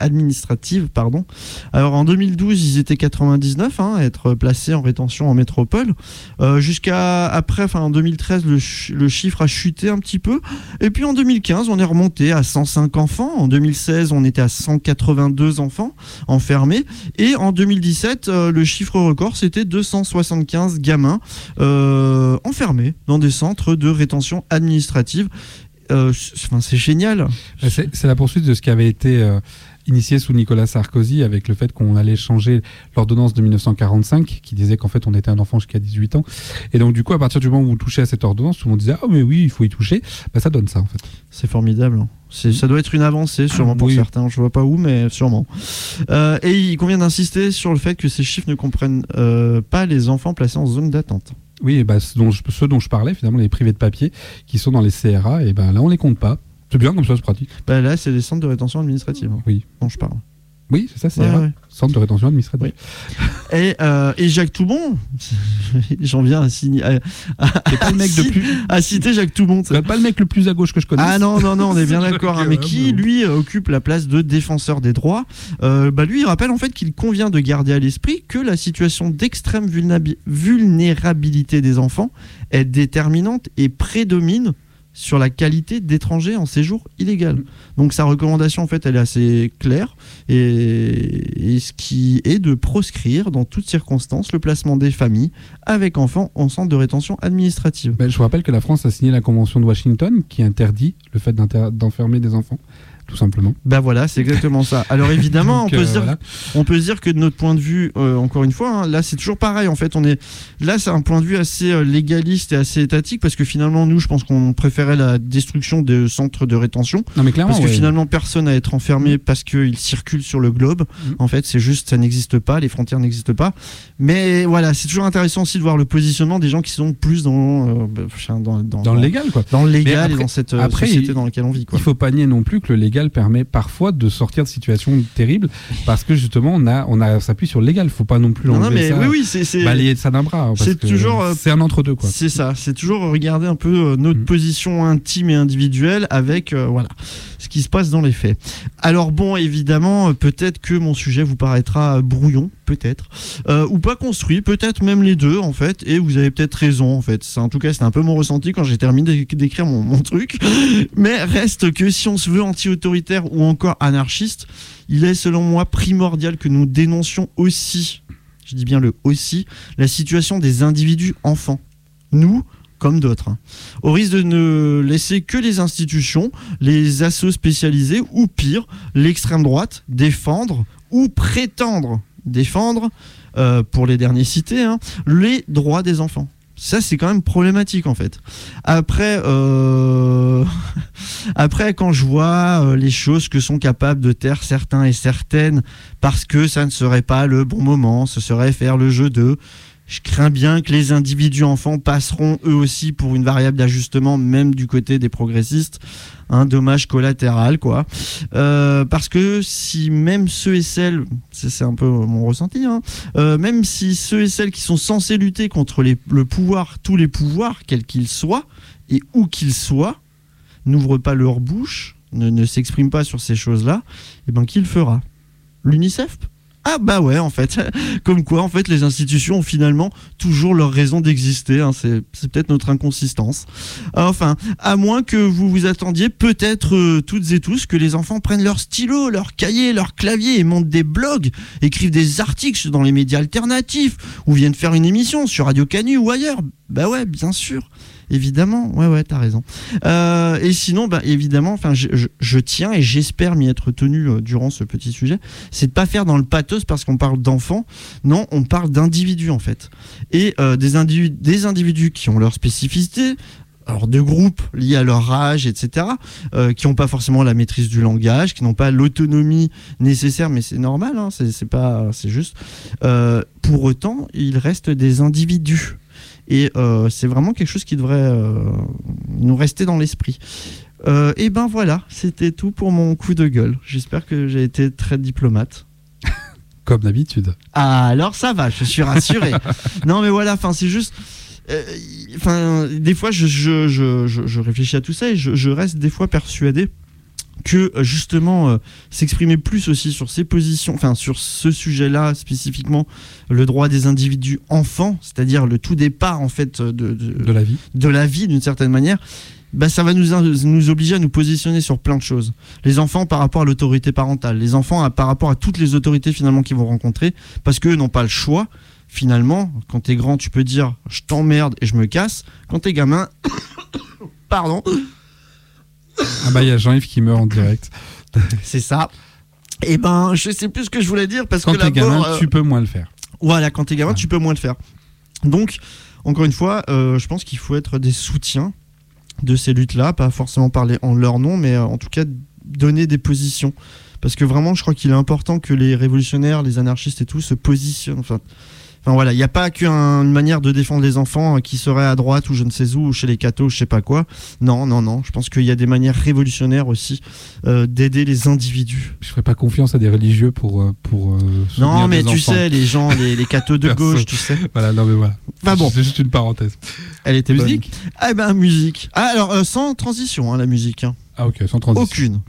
Alors en 2012, ils étaient 99 à être placés en rétention en métropole. Jusqu'à après, en 2013, le chiffre a chuté un petit peu. Et puis en 2015, on est remonté à 105 enfants. En 2016, on était à 182 enfants enfermés. Et en 2017, le chiffre record, c'était 275 gamins enfermés dans des centres de rétention administrative. C'est génial. C'est la poursuite de ce qui avait été initié sous Nicolas Sarkozy, avec le fait qu'on allait changer l'ordonnance de 1945 qui disait qu'en fait on était un enfant jusqu'à 18 ans. Et donc du coup, à partir du moment où vous touchez à cette ordonnance, tout le monde disait « Ah mais oui, il faut y toucher ». Ça donne ça en fait. C'est formidable. Ça doit être une avancée sûrement pour certains. Je vois pas où, mais sûrement. Et il convient d'insister sur le fait que ces chiffres ne comprennent pas les enfants placés en zone d'attente. Oui, ceux dont je parlais, finalement, les privés de papier qui sont dans les CRA, et là, on les compte pas. C'est bien comme ça, c'est pratique. Là, c'est les centres de rétention administrative dont je parle. Oui, c'est ça, CRA. Ouais. Centre de rétention administrative. Oui. Et Jacques Toubon, j'en viens à signer. À citer Jacques Toubon. C'est pas le mec le plus à gauche que je connaisse. Ah non, on est bien d'accord. Mais qui, lui, occupe la place de défenseur des droits. Lui, il rappelle en fait qu'il convient de garder à l'esprit que la situation d'extrême vulnérabilité des enfants est déterminante et prédomine sur la qualité d'étrangers en séjour illégal. Donc sa recommandation, en fait, elle est assez claire, et ce qui est de proscrire dans toutes circonstances le placement des familles avec enfants en centre de rétention administrative. Je vous rappelle que la France a signé la Convention de Washington qui interdit le fait d'enfermer des enfants. Tout simplement. Voilà, c'est exactement ça. Alors évidemment, on peut se dire que de notre point de vue, encore une fois, là c'est toujours pareil. En fait, c'est un point de vue assez légaliste et assez étatique, parce que finalement, nous, je pense qu'on préférait la destruction des centres de rétention. Non, mais clairement, parce que finalement, personne à être enfermé parce qu'ils circulent sur le globe. En fait, c'est juste, ça n'existe pas, les frontières n'existent pas. Mais voilà, c'est toujours intéressant aussi de voir le positionnement des gens qui sont plus dans le légal, quoi. Dans le légal, et dans cette société dans laquelle on vit, quoi. Il faut pas nier non plus que le légal permet parfois de sortir de situations terribles, parce que justement on s'appuie sur le légal. Il faut pas non plus balayer de ça d'un bras. C'est toujours c'est un entre-deux, quoi. C'est ça. C'est toujours regarder un peu notre position intime et individuelle avec ce qui se passe dans les faits. Alors évidemment, peut-être que mon sujet vous paraîtra brouillon, peut-être, ou pas construit, peut-être même les deux en fait, et vous avez peut-être raison en fait. En tout cas, c'était un peu mon ressenti quand j'ai terminé d'écrire mon truc. Mais reste que si on se veut anti-autoritaire ou encore anarchiste, il est selon moi primordial que nous dénoncions aussi, je dis bien le aussi, la situation des individus enfants. Nous, comme d'autres, au risque de ne laisser que les institutions, les assos spécialisés, ou pire, l'extrême droite, défendre ou prétendre défendre, pour les derniers cités, les droits des enfants. Ça, c'est quand même problématique, en fait. Après, quand je vois les choses que sont capables de taire certains et certaines, parce que ça ne serait pas le bon moment, ce serait faire le jeu de... Je crains bien que les individus enfants passeront eux aussi pour une variable d'ajustement, même du côté des progressistes. Un dommage collatéral, quoi. Parce que si même ceux et celles, c'est un peu mon ressenti, même si ceux et celles qui sont censés lutter contre le pouvoir, tous les pouvoirs, quels qu'ils soient, et où qu'ils soient, n'ouvrent pas leur bouche, ne s'expriment pas sur ces choses-là, et ben qui le fera ? L'UNICEF ? Ah bah ouais, en fait, comme quoi en fait les institutions ont finalement toujours leur raison d'exister, hein. C'est peut-être notre inconsistance. Enfin, à moins que vous vous attendiez peut-être toutes et tous que les enfants prennent leur stylo, leur cahier, leur clavier et montent des blogs, écrivent des articles dans les médias alternatifs ou viennent faire une émission sur Radio Canu ou ailleurs. Bah ouais, bien sûr. Évidemment, ouais, t'as raison. Et sinon, bah, évidemment, enfin, je tiens et j'espère m'y être tenu durant ce petit sujet, c'est de pas faire dans le pathos parce qu'on parle d'enfants. Non, on parle d'individus en fait, et des individus qui ont leur spécificité. Alors de groupes liés à leur âge, etc., qui n'ont pas forcément la maîtrise du langage, qui n'ont pas l'autonomie nécessaire, mais c'est normal, hein, c'est juste. Pour autant, ils restent des individus. Et c'est vraiment quelque chose qui devrait nous rester dans l'esprit. Et ben voilà, c'était tout pour mon coup de gueule. J'espère que j'ai été très diplomate. Comme d'habitude. Ah, alors ça va, je suis rassuré. Non mais voilà, c'est juste... des fois, je réfléchis à tout ça et je reste des fois persuadé que justement s'exprimer plus aussi sur ces positions, sur ce sujet-là spécifiquement, le droit des individus enfants, c'est-à-dire le tout départ en fait de la vie d'une certaine manière, bah, ça va nous obliger à nous positionner sur plein de choses. Les enfants par rapport à l'autorité parentale, les enfants par rapport à toutes les autorités finalement qu'ils vont rencontrer, parce qu'eux n'ont pas le choix. Finalement, quand t'es grand, tu peux dire je t'emmerde et je me casse. Quand t'es gamin, pardon. Ah bah il y a Jean-Yves qui meurt en direct. C'est ça. Et ben je sais plus ce que je voulais dire parce quand que t'es gamin, tu peux moins le faire. Voilà, quand t'es gamin, tu peux moins le faire. Donc encore une fois, je pense qu'il faut être des soutiens de ces luttes-là, pas forcément parler en leur nom, mais en tout cas donner des positions. Parce que vraiment, je crois qu'il est important que les révolutionnaires, les anarchistes et tout se positionnent. Enfin voilà, il n'y a pas qu'une manière de défendre les enfants qui serait à droite ou je ne sais où, ou chez les cathos, je sais pas quoi. Non. Je pense qu'il y a des manières révolutionnaires aussi d'aider les individus. Je ferais pas confiance à des religieux pour non, mais des tu enfants. sais, les gens, les cathos de gauche, tu sais. Voilà, non mais voilà. Enfin bon. C'est juste une parenthèse. Elle était musique. Bonne. Ah ben musique. Ah alors sans transition, la musique. Hein. Ah ok, sans transition. Aucune.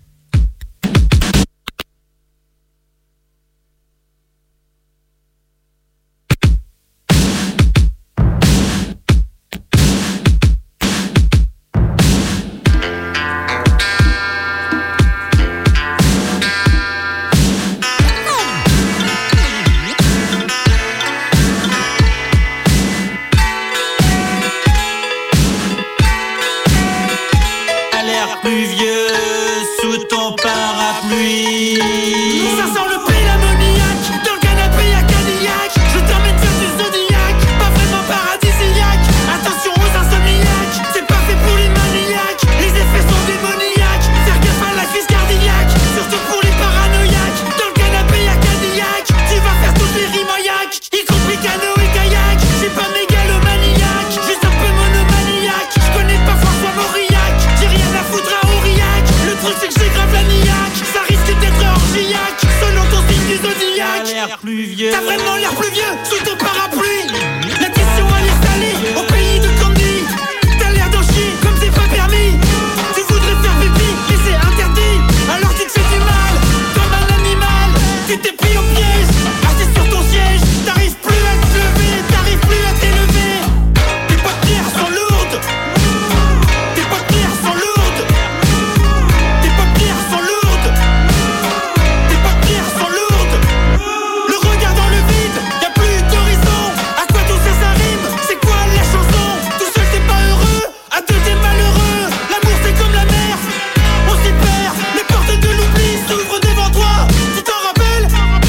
T'as vraiment l'air plus vieux sous ton parapluie. L'addition a l'air salée au pays de Candy. T'as l'air d'en chier comme c'est pas permis. Tu voudrais faire pipi mais c'est interdit. Alors tu te fais du mal comme un animal. Tu t'es pris au piège, assis sur ton siège. T'arrives plus à te lever, t'arrives plus à t'élever. Tes paupières sont lourdes. Tes paupières sont lourdes. Tes paupières sont lourdes. Tes paupières sont lourdes. Le regard dans le vide, y'a plus d'horizon. À quoi tout ça, ça rime? C'est quoi la chanson? Tout seul t'es pas heureux, à deux t'es malheureux. L'amour c'est comme la mer, on s'y perd. Les portes de l'oubli s'ouvrent devant toi. Tu t'en rappelles?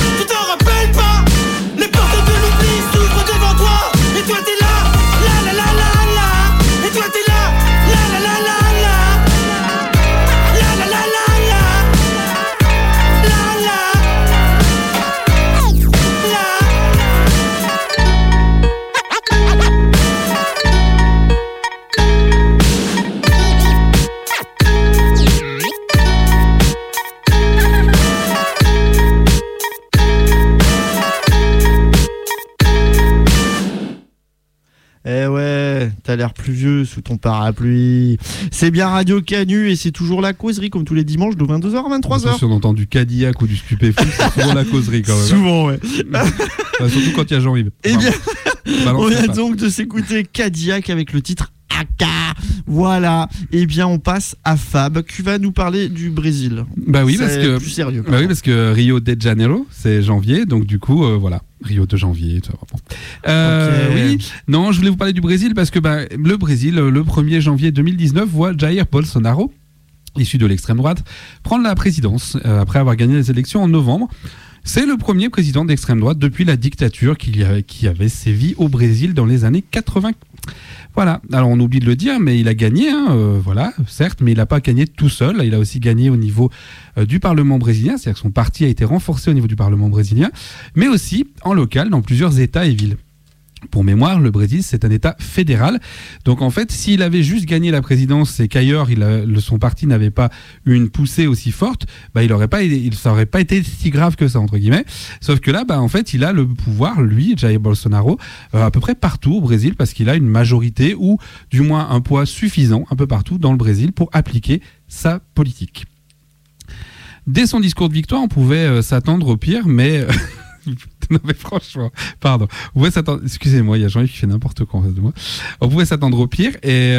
t'as l'air pluvieux sous ton parapluie. C'est bien Radio Canu et c'est toujours la causerie comme tous les dimanches de 22h à 23h. Si on entend du Cadillac ou du stupéfou, c'est souvent la causerie quand même. Souvent, ouais. Surtout quand il y a Jean-Yves. Eh bien, on vient donc de s'écouter Cadillac avec le titre Aka. Voilà. Eh bien, on passe à Fab, qui va nous parler du Brésil. Bah oui, parce que plus sérieux. Bah oui, parce que Rio de Janeiro, c'est janvier, donc du coup, voilà. Rio de janvier, tout ça. Oui, non, je voulais vous parler du Brésil parce que le Brésil, le 1er janvier 2019, voit Jair Bolsonaro, issu de l'extrême droite, prendre la présidence après avoir gagné les élections en novembre. C'est le premier président d'extrême droite depuis la dictature qui avait sévi au Brésil dans les années 80. Voilà, alors on oublie de le dire, mais il a gagné, voilà, certes, mais il n'a pas gagné tout seul. Il a aussi gagné au niveau du Parlement brésilien, c'est-à-dire que son parti a été renforcé au niveau du Parlement brésilien, mais aussi en local dans plusieurs États et villes. Pour mémoire, le Brésil, c'est un État fédéral. Donc en fait, s'il avait juste gagné la présidence et qu'ailleurs, son parti n'avait pas une poussée aussi forte, ça n'aurait pas été si grave que ça, entre guillemets. Sauf que là, en fait, il a le pouvoir, lui, Jair Bolsonaro, à peu près partout au Brésil, parce qu'il a une majorité ou du moins un poids suffisant un peu partout dans le Brésil pour appliquer sa politique. Dès son discours de victoire, on pouvait s'attendre au pire, mais... Non mais franchement, pardon. On pouvait s'attendre. Excusez-moi, il y a Jean-Yves qui fait n'importe quoi en face de moi. On pouvait s'attendre au pire,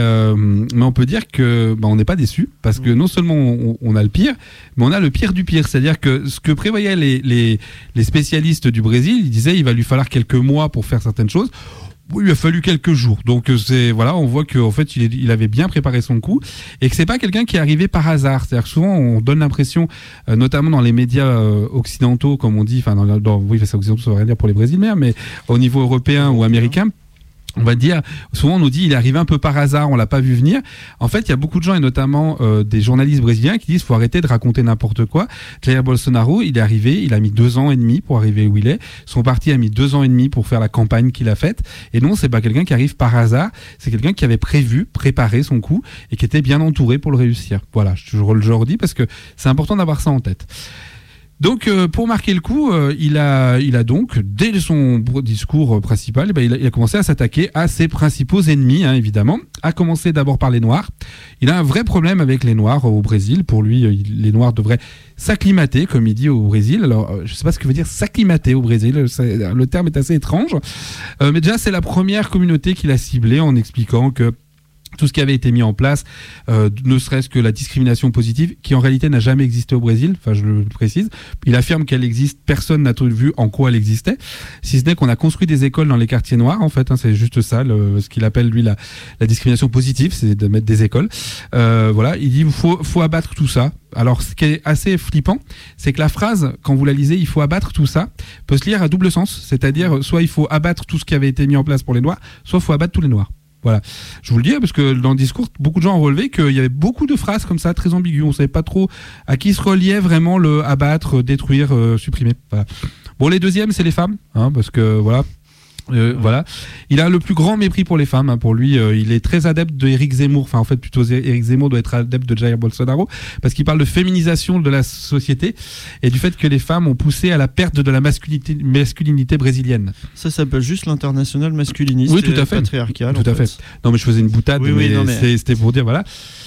mais on peut dire que on n'est pas déçu parce que non seulement on a le pire, mais on a le pire du pire. C'est-à-dire que ce que prévoyaient les spécialistes du Brésil, ils disaient il va lui falloir quelques mois pour faire certaines choses. Il a fallu quelques jours. Donc on voit qu'en fait il avait bien préparé son coup et que c'est pas quelqu'un qui est arrivé par hasard. C'est-à-dire que souvent on donne l'impression, notamment dans les médias occidentaux, comme on dit, oui, c'est occidentaux, ça veut rien dire pour les Brésiliens, mais au niveau européen ou américain. On va dire, souvent on nous dit il est arrivé un peu par hasard, on l'a pas vu venir. En fait, il y a beaucoup de gens et notamment des journalistes brésiliens qui disent faut arrêter de raconter n'importe quoi. Jair Bolsonaro, il est arrivé, il a mis 2 ans et demi pour arriver où il est. Son parti a mis 2 ans et demi pour faire la campagne qu'il a faite. Et non, c'est pas quelqu'un qui arrive par hasard. C'est quelqu'un qui avait préparé son coup et qui était bien entouré pour le réussir. Voilà, je le redis parce que c'est important d'avoir ça en tête. Donc, pour marquer le coup, il a donc, dès son discours principal, il a commencé à s'attaquer à ses principaux ennemis, évidemment. A commencé d'abord par les Noirs. Il a un vrai problème avec les Noirs au Brésil. Pour lui, les Noirs devraient s'acclimater, comme il dit au Brésil. Alors, je ne sais pas ce que veut dire s'acclimater au Brésil. Le terme est assez étrange. Mais déjà, c'est la première communauté qu'il a ciblée en expliquant que tout ce qui avait été mis en place, ne serait-ce que la discrimination positive, qui en réalité n'a jamais existé au Brésil, enfin je le précise. Il affirme qu'elle existe, personne n'a vu en quoi elle existait, si ce n'est qu'on a construit des écoles dans les quartiers noirs, en fait, c'est juste ça, ce qu'il appelle lui la discrimination positive, c'est de mettre des écoles. Voilà, il dit faut abattre tout ça. Alors ce qui est assez flippant, c'est que la phrase, quand vous la lisez, il faut abattre tout ça, peut se lire à double sens, c'est-à-dire soit il faut abattre tout ce qui avait été mis en place pour les Noirs, soit il faut abattre tous les Noirs. Voilà, je vous le dis parce que dans le discours, beaucoup de gens ont relevé qu'il y avait beaucoup de phrases comme ça, très ambiguës. On ne savait pas trop à qui se reliait vraiment le abattre, détruire, supprimer. Voilà. Bon, les deuxièmes, c'est les femmes, parce que voilà. Voilà, il a le plus grand mépris pour les femmes. Pour lui, il est très adepte de Éric Zemmour. Enfin, en fait, plutôt Éric Zemmour doit être adepte de Jair Bolsonaro parce qu'il parle de féminisation de la société et du fait que les femmes ont poussé à la perte de la masculinité brésilienne. Ça s'appelle juste l'international masculiniste. Oui, tout à fait. Patriarcal. Tout à fait. Non, mais je faisais une boutade. Oui, mais c'était pour dire voilà.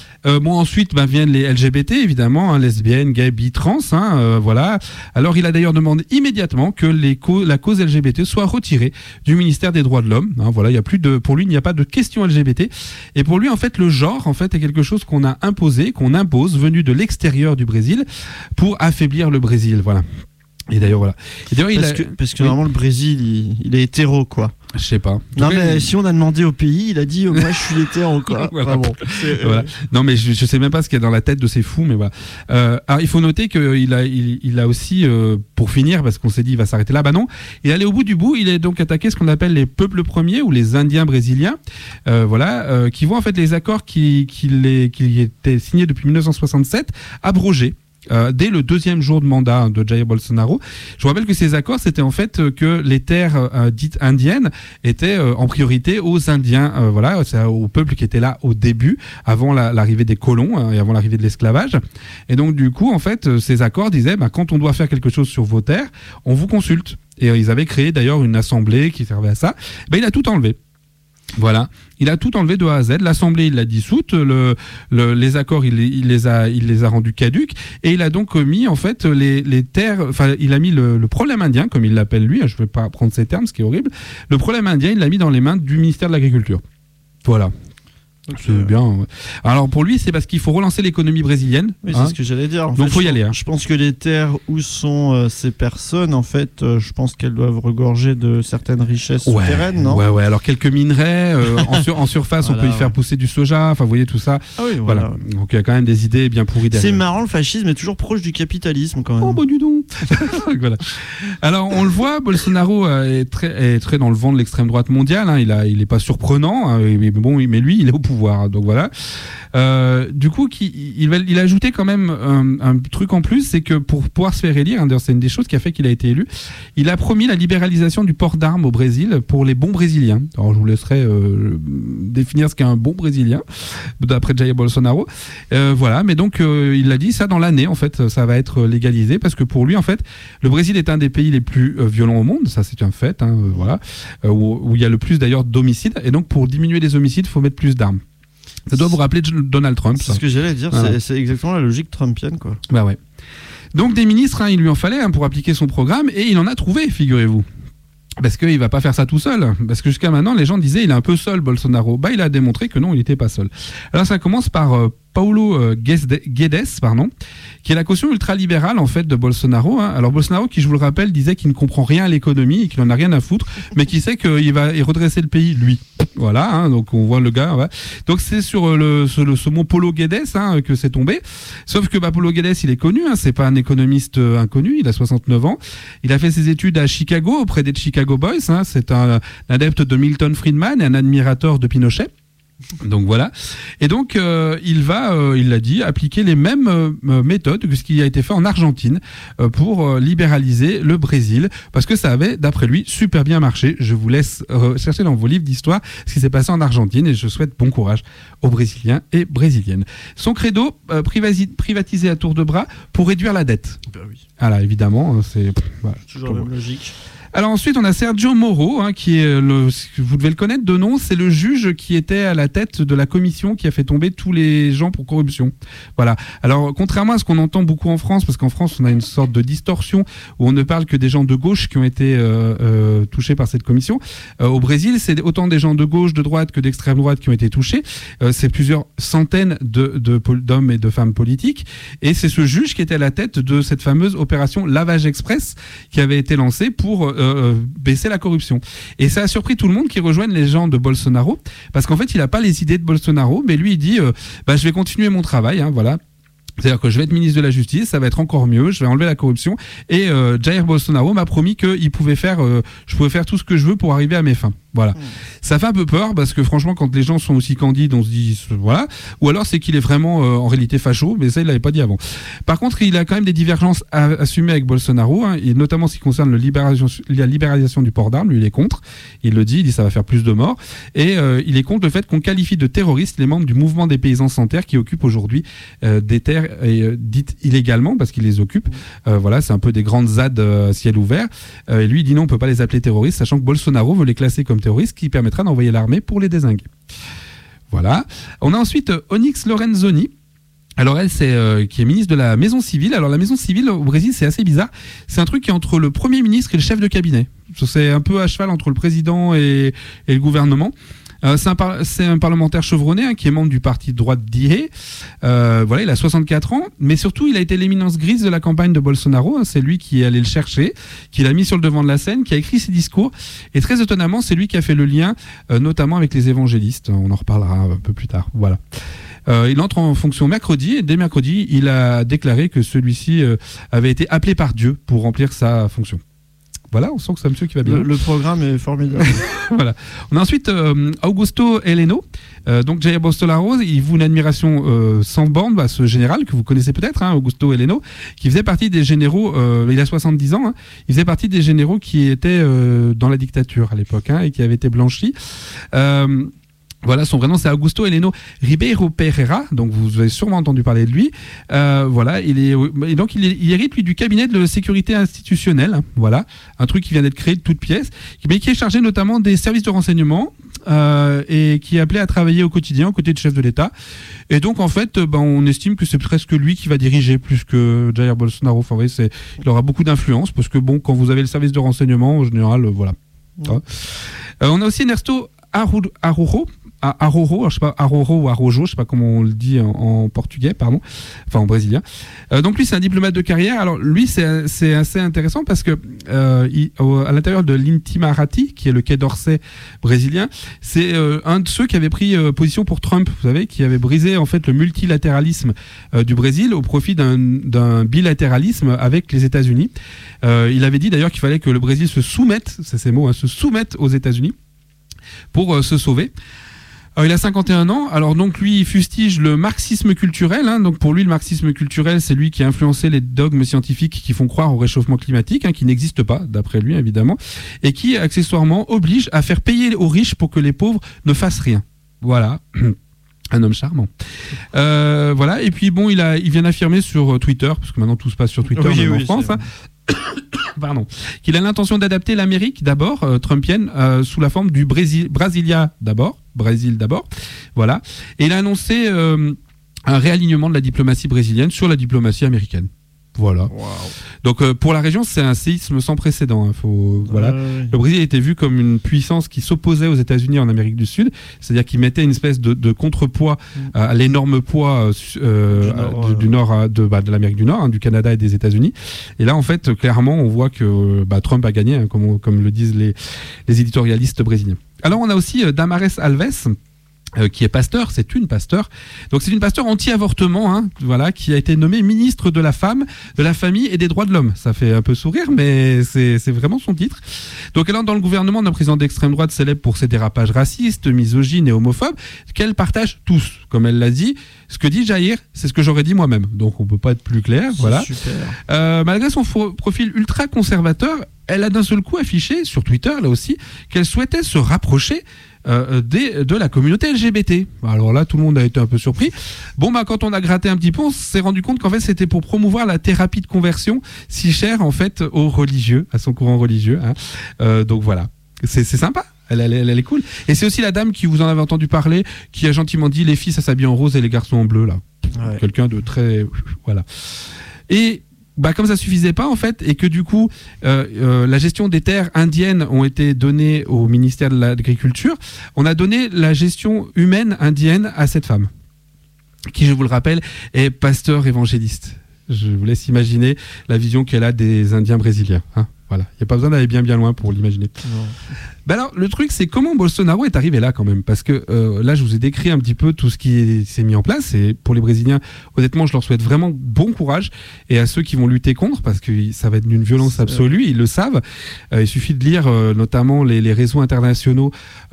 Ensuite viennent les LGBT évidemment, lesbiennes, gays, bi, trans, voilà. Alors il a d'ailleurs demandé immédiatement que la cause LGBT soit retirée du ministère des droits de l'homme. Voilà, il y a plus de, pour lui il n'y a pas de question LGBT. Et pour lui en fait le genre est quelque chose qu'on a imposé, qu'on impose, venu de l'extérieur du Brésil pour affaiblir le Brésil. Voilà. Et d'ailleurs voilà. Parce que normalement le Brésil il est hétéro quoi. Je sais pas. Non mais si on a demandé au pays, il a dit moi je suis hétéro quoi. Voilà. Voilà. Non mais je sais même pas ce qu'il y a dans la tête de ces fous, mais voilà. Alors il faut noter qu'il a aussi, pour finir, parce qu'on s'est dit il va s'arrêter là, non. Il est allé au bout du bout. Il est donc attaqué ce qu'on appelle les peuples premiers ou les Indiens brésiliens, voilà, qui voient en fait les accords qui étaient signés depuis 1967 abrogés. Dès le 2e jour de mandat de Jair Bolsonaro. Je vous rappelle que ces accords, c'était en fait que les terres dites indiennes étaient en priorité aux Indiens, voilà, c'est au peuple qui était là au début, avant l'arrivée des colons et avant l'arrivée de l'esclavage. Et donc du coup, en fait, ces accords disaient, quand on doit faire quelque chose sur vos terres, on vous consulte. Et ils avaient créé d'ailleurs une assemblée qui servait à ça. Il a tout enlevé. Voilà, il a tout enlevé de A à Z. L'Assemblée, il l'a dissoute. Les accords, il les a rendus caduques. Et il a donc mis en fait les terres. Enfin, il a mis le problème indien, comme il l'appelle lui. Je ne vais pas prendre ces termes, ce qui est horrible. Le problème indien, il l'a mis dans les mains du ministère de l'Agriculture. Voilà. C'est bien. Ouais. Alors pour lui, c'est parce qu'il faut relancer l'économie brésilienne. Oui, c'est ce que j'allais dire. Donc faut y aller. Je pense que les terres où sont ces personnes, en fait, je pense qu'elles doivent regorger de certaines richesses souterraines, non ? Ouais. Alors quelques minerais en surface, voilà, on peut y faire pousser du soja. Enfin, vous voyez tout ça. Ah oui, voilà. Donc il y a quand même des idées bien pourries derrière. C'est marrant, le fascisme est toujours proche du capitalisme quand même. Oh bah du donc. Voilà. Alors on le voit, Bolsonaro est très dans le vent de l'extrême droite mondiale. Hein. Il est pas surprenant, hein, mais lui, il est au pouvoir. Donc voilà. Du coup, il a ajouté quand même un truc en plus, c'est que pour pouvoir se faire élire, c'est une des choses qui a fait qu'il a été élu, il a promis la libéralisation du port d'armes au Brésil pour les bons Brésiliens. Alors je vous laisserai définir ce qu'est un bon Brésilien, d'après Jair Bolsonaro. Voilà, mais donc il a dit ça dans l'année, en fait, ça va être légalisé, parce que pour lui, en fait, le Brésil est un des pays les plus violents au monde, ça c'est un fait, hein, voilà, où il y a le plus d'ailleurs d'homicides, et donc pour diminuer les homicides, il faut mettre plus d'armes. Ça doit vous rappeler Donald Trump. C'est ce que j'allais dire, voilà. C'est exactement la logique trumpienne, quoi. Bah ouais. Donc des ministres, il lui en fallait pour appliquer son programme, et il en a trouvé, figurez-vous. Parce qu'il va pas faire ça tout seul. Parce que jusqu'à maintenant, les gens disaient il est un peu seul, Bolsonaro. Bah, il a démontré que non, il n'était pas seul. Alors ça commence par Paulo Guedes, qui est la caution ultralibérale en fait de Bolsonaro. Hein. Alors Bolsonaro, qui je vous le rappelle, disait qu'il ne comprend rien à l'économie et qu'il en a rien à foutre, mais qui sait qu'il va redresser le pays lui. Voilà, hein, donc on voit le gars. Ouais. Donc c'est sur ce mot Paulo Guedes que c'est tombé. Sauf que Paulo Guedes, il est connu. Hein, c'est pas un économiste inconnu. Il a 69 ans. Il a fait ses études à Chicago auprès des Chicago Boys. Hein, c'est un adepte de Milton Friedman et un admirateur de Pinochet. Donc voilà. Et donc il l'a dit, appliquer les mêmes méthodes que ce qui a été fait en Argentine pour libéraliser le Brésil, parce que ça avait, d'après lui, super bien marché. Je vous laisse chercher dans vos livres d'histoire ce qui s'est passé en Argentine, et je souhaite bon courage aux Brésiliens et Brésiliennes. Son credo, privatiser à tour de bras pour réduire la dette. Ben oui. Voilà, évidemment, c'est voilà, toujours la même logique. Alors ensuite, on a Sergio Moro, qui est vous devez le connaître de nom, c'est le juge qui était à la tête de la commission qui a fait tomber tous les gens pour corruption. Voilà. Alors contrairement à ce qu'on entend beaucoup en France, parce qu'en France on a une sorte de distorsion où on ne parle que des gens de gauche qui ont été touchés par cette commission. Au Brésil, c'est autant des gens de gauche, de droite que d'extrême droite qui ont été touchés. C'est plusieurs centaines d'hommes et de femmes politiques, et c'est ce juge qui était à la tête de cette fameuse opération Lavage Express qui avait été lancée pour baisser la corruption. Et ça a surpris tout le monde qui rejoignent les gens de Bolsonaro, parce qu'en fait il n'a pas les idées de Bolsonaro, mais lui il dit je vais continuer mon travail, hein, voilà. C'est-à-dire que je vais être ministre de la Justice, ça va être encore mieux, je vais enlever la corruption. Et Jair Bolsonaro m'a promis que je pouvais faire tout ce que je veux pour arriver à mes fins. Voilà. Ça fait un peu peur, parce que franchement, quand les gens sont aussi candides, on se dit voilà. Ou alors c'est qu'il est vraiment en réalité facho, mais ça il l'avait pas dit avant. Par contre, il a quand même des divergences à assumer avec Bolsonaro, hein, et notamment ce qui concerne la libéralisation du port d'armes. Lui, il est contre. Il le dit, ça va faire plus de morts. Et il est contre le fait qu'on qualifie de terroristes les membres du mouvement des paysans sans terre qui occupent aujourd'hui des terres dites illégalement, parce qu'ils les occupent. Voilà, c'est un peu des grandes ZAD à ciel ouvert. Et lui, il dit non, on peut pas les appeler terroristes, sachant que Bolsonaro veut les classer comme terroristes, qui permettra d'envoyer l'armée pour les dézinguer. Voilà. On a ensuite Onyx Lorenzoni. Alors elle, c'est qui est ministre de la Maison Civile. Alors la Maison Civile au Brésil, c'est assez bizarre. C'est un truc qui est entre le Premier ministre et le chef de cabinet. C'est un peu à cheval entre le président et le gouvernement. C'est un parlementaire chevronné, hein, qui est membre du parti de droite d'IE. Voilà, il a 64 ans, mais surtout il a été l'éminence grise de la campagne de Bolsonaro. Hein, c'est lui qui est allé le chercher, qui l'a mis sur le devant de la scène, qui a écrit ses discours. Et très étonnamment, c'est lui qui a fait le lien, notamment avec les évangélistes. On en reparlera un peu plus tard. Voilà. Il entre en fonction mercredi, et dès mercredi, il a déclaré que celui-ci avait été appelé par Dieu pour remplir sa fonction. Voilà, on sent que c'est un monsieur qui va bien. Le programme est formidable. Voilà. On a ensuite Augusto Heleno. Donc Jair Bolsonaro, il voue une admiration sans borne à ce général que vous connaissez peut-être, hein, Augusto Heleno, qui faisait partie des généraux, il a 70 ans, hein, il faisait partie des généraux qui étaient dans la dictature à l'époque, hein, et qui avaient été blanchis. Voilà, son vrai nom c'est Augusto Heleno Ribeiro Pereira, donc vous avez sûrement entendu parler de lui. Voilà, il hérite lui du cabinet de sécurité institutionnelle, hein, voilà, un truc qui vient d'être créé de toutes pièces, mais qui est chargé notamment des services de renseignement et qui est appelé à travailler au quotidien aux côtés du chef de l'État. Et donc en fait, on estime que c'est presque lui qui va diriger plus que Jair Bolsonaro. Enfin, oui, il aura beaucoup d'influence parce que quand vous avez le service de renseignement, en général, voilà. Ouais. On a aussi Ernesto Araujo, je sais pas, Araujo ou Araujo, je sais pas comment on le dit en portugais, pardon, enfin en brésilien. Donc lui, c'est un diplomate de carrière. Alors lui, c'est assez intéressant parce que à l'intérieur de l'Itamaraty, qui est le Quai d'Orsay brésilien, c'est un de ceux qui avait pris position pour Trump, vous savez, qui avait brisé en fait le multilatéralisme du Brésil au profit d'un bilatéralisme avec les États-Unis. Il avait dit d'ailleurs qu'il fallait que le Brésil se soumette, c'est ces mots, hein, se soumette aux États-Unis pour se sauver. Il a 51 ans, alors donc lui il fustige le marxisme culturel, hein. Donc pour lui le marxisme culturel c'est lui qui a influencé les dogmes scientifiques qui font croire au réchauffement climatique, hein, qui n'existe pas d'après lui évidemment, et qui accessoirement oblige à faire payer aux riches pour que les pauvres ne fassent rien. Voilà. Un homme charmant. Voilà, et puis il vient d'affirmer sur Twitter, parce que maintenant tout se passe sur Twitter en France, hein, pardon, qu'il a l'intention d'adapter l'Amérique d'abord, trumpienne, sous la forme du Brésil d'abord, voilà. Et il a annoncé un réalignement de la diplomatie brésilienne sur la diplomatie américaine. Voilà. Wow. Donc pour la région, c'est un séisme sans précédent. Hein. Voilà. Le Brésil a été vu comme une puissance qui s'opposait aux États-Unis en Amérique du Sud, c'est-à-dire qu'il mettait une espèce de contrepoids à l'énorme poids du nord de l'Amérique du Nord, hein, du Canada et des États-Unis. Et là, en fait, clairement, on voit que Trump a gagné, hein, comme le disent les éditorialistes brésiliens. Alors, on a aussi Damares Alves. Qui est pasteur, c'est une pasteur. Donc c'est une pasteur anti-avortement, hein, voilà, qui a été nommée ministre de la femme, de la famille et des droits de l'homme. Ça fait un peu sourire, mais c'est vraiment son titre. Donc elle entre dans le gouvernement d'un président d'extrême droite célèbre pour ses dérapages racistes, misogynes et homophobes, qu'elle partage tous. Comme elle l'a dit, ce que dit Jair, c'est ce que j'aurais dit moi-même. Donc on peut pas être plus clair, voilà. Super. Malgré son profil ultra conservateur, elle a d'un seul coup affiché sur Twitter, là aussi, qu'elle souhaitait se rapprocher de la communauté LGBT. Alors là, tout le monde a été un peu surpris. Quand on a gratté un petit peu, on s'est rendu compte qu'en fait, c'était pour promouvoir la thérapie de conversion si chère en fait aux religieux, à son courant religieux. Hein. Donc voilà, c'est sympa. Elle est cool. Et c'est aussi la dame qui vous en avez entendu parler, qui a gentiment dit les filles ça s'habille en rose et les garçons en bleu là. Ouais. Quelqu'un de très voilà. Et comme ça suffisait pas en fait, et que du coup la gestion des terres indiennes ont été données au ministère de l'Agriculture, on a donné la gestion humaine indienne à cette femme, qui, je vous le rappelle, est pasteur évangéliste. Je vous laisse imaginer la vision qu'elle a des Indiens brésiliens. Hein. Voilà, il n'y a pas besoin d'aller bien loin pour l'imaginer. Alors, le truc, c'est comment Bolsonaro est arrivé là quand même. Parce que là, je vous ai décrit un petit peu tout ce qui s'est mis en place. Et pour les Brésiliens, honnêtement, je leur souhaite vraiment bon courage. Et à ceux qui vont lutter contre, parce que ça va être d'une violence absolue, ils le savent. Il suffit de lire notamment les réseaux internationaux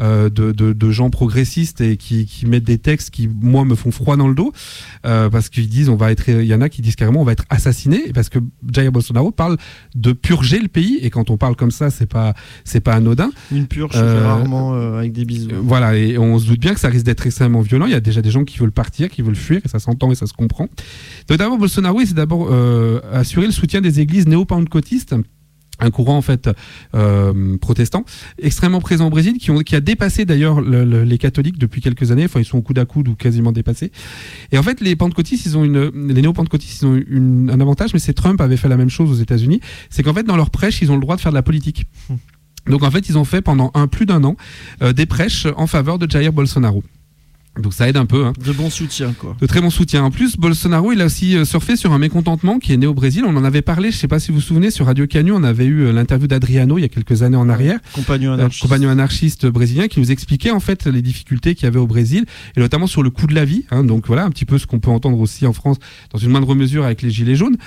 de gens progressistes et qui mettent des textes qui, moi, me font froid dans le dos. Parce qu'ils disent, il y en a qui disent carrément, on va être assassinés. Parce que Jair Bolsonaro parle de purger le pays. Et quand on parle comme ça, c'est pas anodin. Une purge, rarement avec des bisous. Voilà, et on se doute bien que ça risque d'être extrêmement violent. Il y a déjà des gens qui veulent partir, qui veulent fuir, et ça s'entend et ça se comprend. Donc d'abord, Bolsonaro, il s'est d'abord assuré le soutien des églises néo-pentecôtistes, un courant en fait protestant extrêmement présent au Brésil, qui a dépassé d'ailleurs les catholiques depuis quelques années. Enfin, ils sont au coude à coude ou quasiment dépassés. Et en fait, les pentecôtistes, les néo-pentecôtistes, ils ont un avantage, mais c'est Trump avait fait la même chose aux États-Unis. C'est qu'en fait, dans leur prêche, ils ont le droit de faire de la politique. Donc en fait, ils ont fait pendant plus d'un an des prêches en faveur de Jair Bolsonaro. Donc ça aide un peu. Hein. De bon soutien, quoi. De très bon soutien. En plus, Bolsonaro, il a aussi surfé sur un mécontentement qui est né au Brésil. On en avait parlé, je ne sais pas si vous vous souvenez, sur Radio Canu, on avait eu l'interview d'Adriano il y a quelques années en arrière. Compagnon anarchiste brésilien, qui nous expliquait en fait les difficultés qu'il y avait au Brésil, et notamment sur le coût de la vie. Hein. Donc voilà, un petit peu ce qu'on peut entendre aussi en France, dans une moindre mesure avec les Gilets jaunes.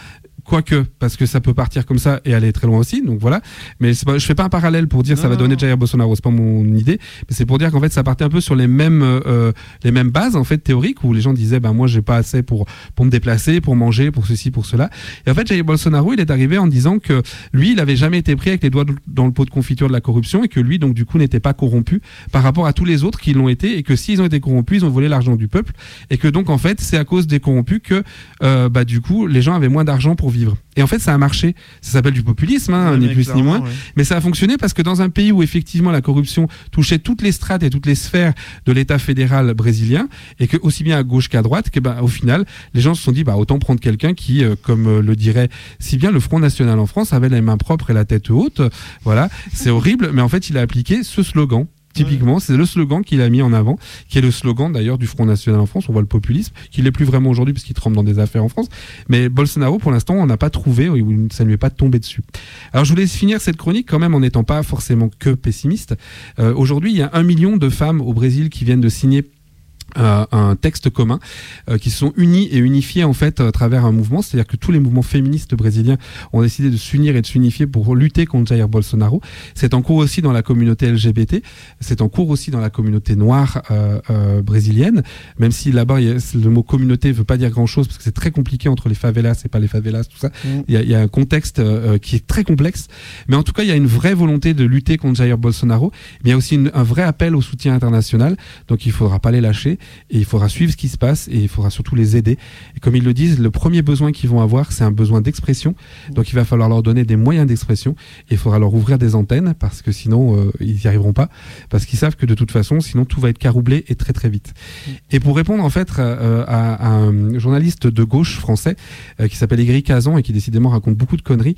quoique, parce que ça peut partir comme ça et aller très loin aussi, donc voilà. Mais je fais pas un parallèle pour dire ça va donner Jair Bolsonaro, c'est pas mon idée, mais c'est pour dire qu'en fait ça partait un peu sur les mêmes bases en fait théoriques, où les gens disaient moi j'ai pas assez pour me déplacer, pour manger, pour ceci, pour cela. Et en fait Jair Bolsonaro il est arrivé en disant que lui il avait jamais été pris avec les doigts dans le pot de confiture de la corruption, et que lui donc du coup n'était pas corrompu par rapport à tous les autres qui l'ont été, et que s'ils ont été corrompus ils ont volé l'argent du peuple, et que donc en fait c'est à cause des corrompus que du coup les gens avaient moins d'argent pour vivre. Et en fait ça a marché, ça s'appelle du populisme ni plus ni moins, mais ça a fonctionné parce que dans un pays où effectivement la corruption touchait toutes les strates et toutes les sphères de l'État fédéral brésilien, et que aussi bien à gauche qu'à droite, que au final les gens se sont dit autant prendre quelqu'un qui comme le dirait si bien le Front National en France, avait les mains propres et la tête haute. Voilà, c'est horrible, mais en fait il a appliqué ce slogan. Typiquement, c'est le slogan qu'il a mis en avant, qui est le slogan d'ailleurs du Front National en France. On voit le populisme, qui l'est plus vraiment aujourd'hui parce qu'il trempe dans des affaires en France. Mais Bolsonaro, pour l'instant, on n'a pas trouvé, ça ne lui est pas tombé dessus. Alors, je voulais finir cette chronique quand même en n'étant pas forcément que pessimiste. Aujourd'hui, il y a 1 million de femmes au Brésil qui viennent de signer un texte commun qui se sont unis et unifiés en fait à travers un mouvement, c'est-à-dire que tous les mouvements féministes brésiliens ont décidé de s'unir et de s'unifier pour lutter contre Jair Bolsonaro. C'est en cours aussi dans la communauté LGBT, c'est en cours aussi dans la communauté noire brésilienne, même si là-bas le mot communauté veut pas dire grand-chose parce que c'est très compliqué entre les favelas et pas les favelas, tout ça. Il y a un contexte qui est très complexe, mais en tout cas il y a une vraie volonté de lutter contre Jair Bolsonaro, mais il y a aussi un vrai appel au soutien international, donc il faudra pas les lâcher. Et il faudra suivre ce qui se passe et il faudra surtout les aider. Et comme ils le disent, le premier besoin qu'ils vont avoir, c'est un besoin d'expression. Donc il va falloir leur donner des moyens d'expression et il faudra leur ouvrir des antennes parce que sinon ils n'y arriveront pas. Parce qu'ils savent que de toute façon, sinon tout va être caroublé et très très vite. Et pour répondre en fait à un journaliste de gauche français qui s'appelle Aigri Kazan et qui décidément raconte beaucoup de conneries,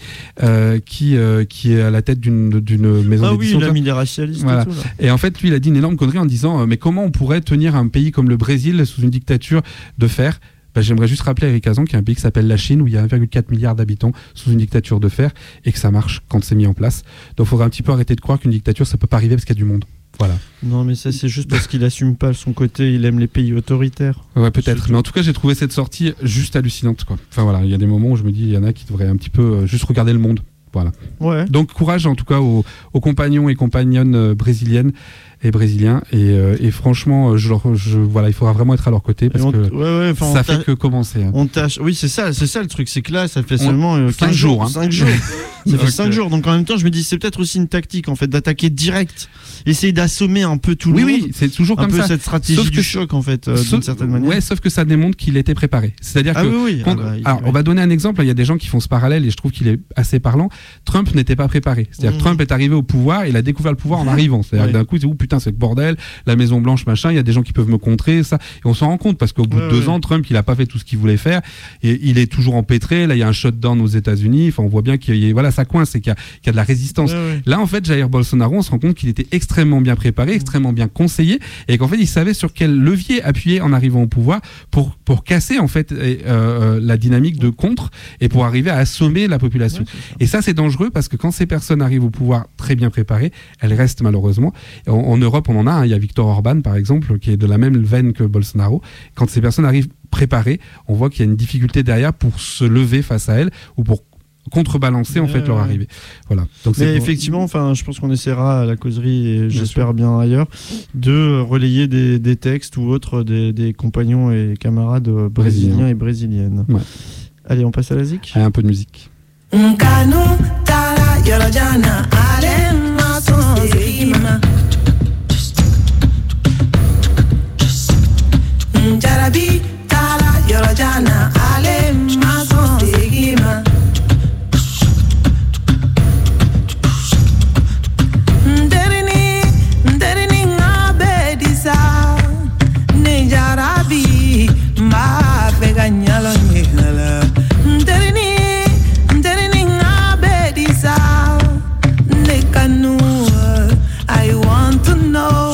qui est à la tête d'une maison d'édition. Ah oui, l'ami des racialistes voilà. et tout. Là. Et en fait, lui, il a dit une énorme connerie en disant mais comment on pourrait tenir un pays comme le Brésil sous une dictature de fer? J'aimerais juste rappeler à Aigri Kazan qu'il y a un pays qui s'appelle la Chine où il y a 1,4 milliard d'habitants sous une dictature de fer et que ça marche quand c'est mis en place. Donc il faudra un petit peu arrêter de croire qu'une dictature ça peut pas arriver parce qu'il y a du monde. Voilà. Non mais ça c'est juste parce qu'il assume pas son côté, il aime les pays autoritaires. Ouais peut-être, mais en tout cas j'ai trouvé cette sortie juste hallucinante quoi. Enfin voilà, il y a des moments où je me dis il y en a qui devraient un petit peu juste regarder le monde. Voilà. Ouais. Donc courage en tout cas aux compagnons et compagnonnes brésiliennes et brésiliens et franchement voilà, il faudra vraiment être à leur côté parce que ça fait que commencer. Hein. Oui, c'est ça le truc, c'est que là ça fait seulement 5 jours. 5 jours. Ça fait 5 jours. Donc en même temps, je me dis c'est peut-être aussi une tactique en fait d'attaquer direct, essayer d'assommer un peu tout le monde. Oui, c'est toujours comme ça. Un peu cette stratégie du choc en fait d'une certaine manière. Ouais, sauf que ça démontre qu'il était préparé. C'est-à-dire que on va donner un exemple, il y a des gens qui font ce parallèle et je trouve qu'il est assez parlant. Trump n'était pas préparé. C'est-à-dire que Trump est arrivé au pouvoir, il a découvert le pouvoir en arrivant. C'est-à-dire que d'un coup, putain, c'est le bordel, la Maison Blanche, machin, il y a des gens qui peuvent me contrer, ça. Et on s'en rend compte parce qu'au bout de 2 ans, Trump, il a pas fait tout ce qu'il voulait faire et il est toujours empêtré. Là, il y a un shutdown aux États-Unis. Enfin, on voit bien voilà, ça coince et qu'il y a de la résistance. Là, en fait, Jair Bolsonaro, on se rend compte qu'il était extrêmement bien préparé, extrêmement bien conseillé et qu'en fait, il savait sur quel levier appuyer en arrivant au pouvoir pour casser, en fait, la dynamique de contre et pour arriver à assommer la population. Et ça, c'est dangereux parce que quand ces personnes arrivent au pouvoir très bien préparées, elles restent malheureusement. En Europe, on en a. Il y a Viktor Orban, par exemple, qui est de la même veine que Bolsonaro. Quand ces personnes arrivent préparées, on voit qu'il y a une difficulté derrière pour se lever face à elles ou pour contrebalancer en fait leur arrivée. Voilà. Donc mais effectivement, enfin, je pense qu'on essaiera à la causerie et j'espère bien ailleurs de relayer des textes ou autres des compagnons et camarades brésiliens et brésiliennes. Ouais. Allez, on passe à la zik. Allez, un peu de musique. Jarabi tala yorojana ale mason segima nderini ngabedisa ne jarabi ma pega nyalo nyela nderini ngabedisa ne kanu I want to know.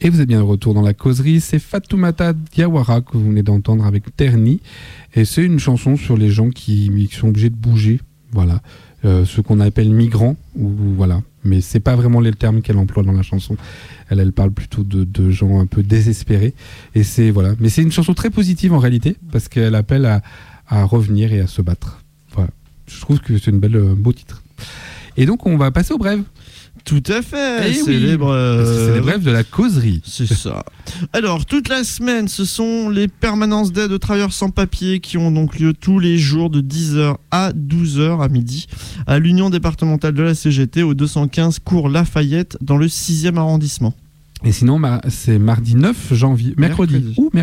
Et vous êtes bien de retour dans la causerie. C'est Fatoumata Diawara que vous venez d'entendre avec Terni. Et c'est une chanson sur les gens qui sont obligés de bouger. Voilà. Ce qu'on appelle migrants. Voilà. Mais c'est pas vraiment le terme qu'elle emploie dans la chanson. Elle parle plutôt de gens un peu désespérés. Et c'est, voilà. Mais c'est une chanson très positive en réalité. Parce qu'elle appelle à revenir et à se battre. Voilà. Je trouve que c'est un beau titre. Et donc, on va passer aux brèves. Tout à fait, c'est les brèves de la causerie. C'est ça. Alors, toute la semaine, ce sont les permanences d'aide aux travailleurs sans papier qui ont donc lieu tous les jours de 10h à 12h à midi à l'Union départementale de la CGT au 215 cours Lafayette dans le 6e arrondissement. Et sinon, c'est mardi 9 janvier, mercredi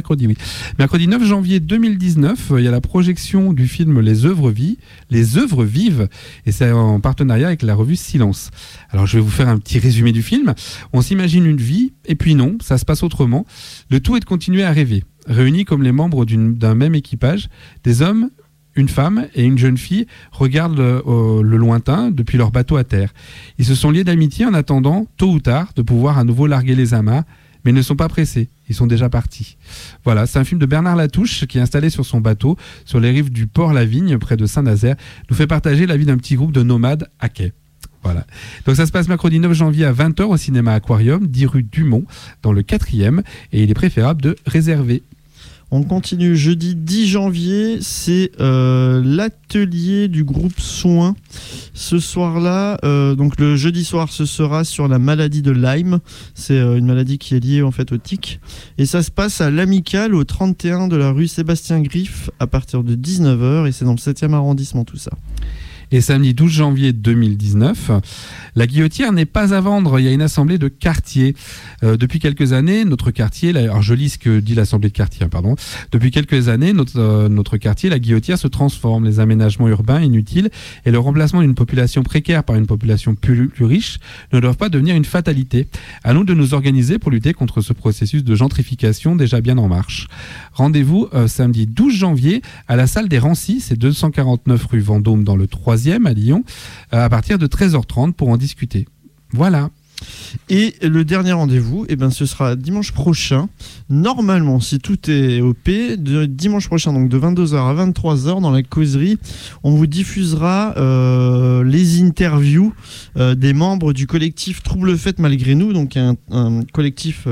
9 janvier 2019, il y a la projection du film Les œuvres vives, et c'est en partenariat avec la revue Silence. Alors, je vais vous faire un petit résumé du film. On s'imagine une vie, et puis non, ça se passe autrement. Le tout est de continuer à rêver. Réunis comme les membres d'un même équipage, des hommes, une femme et une jeune fille regardent le lointain depuis leur bateau à terre. Ils se sont liés d'amitié en attendant, tôt ou tard, de pouvoir à nouveau larguer les amarres, mais ils ne sont pas pressés, ils sont déjà partis. Voilà, c'est un film de Bernard Latouche qui est installé sur son bateau, sur les rives du port La Vigne, près de Saint-Nazaire, nous fait partager la vie d'un petit groupe de nomades à quai. Voilà. Donc ça se passe mercredi 9 janvier à 20h au cinéma Aquarium, 10 rue Dumont, dans le 4e, et il est préférable de réserver. On continue jeudi 10 janvier, c'est l'atelier du groupe Soins. Ce soir-là, donc le jeudi soir, ce sera sur la maladie de Lyme. C'est une maladie qui est liée en fait au tic. Et ça se passe à l'Amicale, au 31 de la rue Sébastien Griffe, à partir de 19h. Et c'est dans le 7e arrondissement, tout ça. Et samedi 12 janvier 2019, la Guillotière n'est pas à vendre. Il y a une assemblée de quartier. Depuis quelques années, notre quartier, alors je lis ce que dit l'assemblée de quartier, pardon. Depuis quelques années, notre quartier, la Guillotière, se transforme. Les aménagements urbains inutiles et le remplacement d'une population précaire par une population plus riche ne doivent pas devenir une fatalité. À nous de nous organiser pour lutter contre ce processus de gentrification déjà bien en marche. Rendez-vous samedi 12 janvier à la salle des Rancis, c'est 249 rue Vendôme dans le 3e à Lyon, à partir de 13h30 pour en discuter. Voilà. Et le dernier rendez-vous, ce sera dimanche prochain. Normalement, si tout est OP, dimanche prochain, donc de 22h à 23h dans la causerie, on vous diffusera les interviews des membres du collectif Trouble Fête Malgré Nous, donc un collectif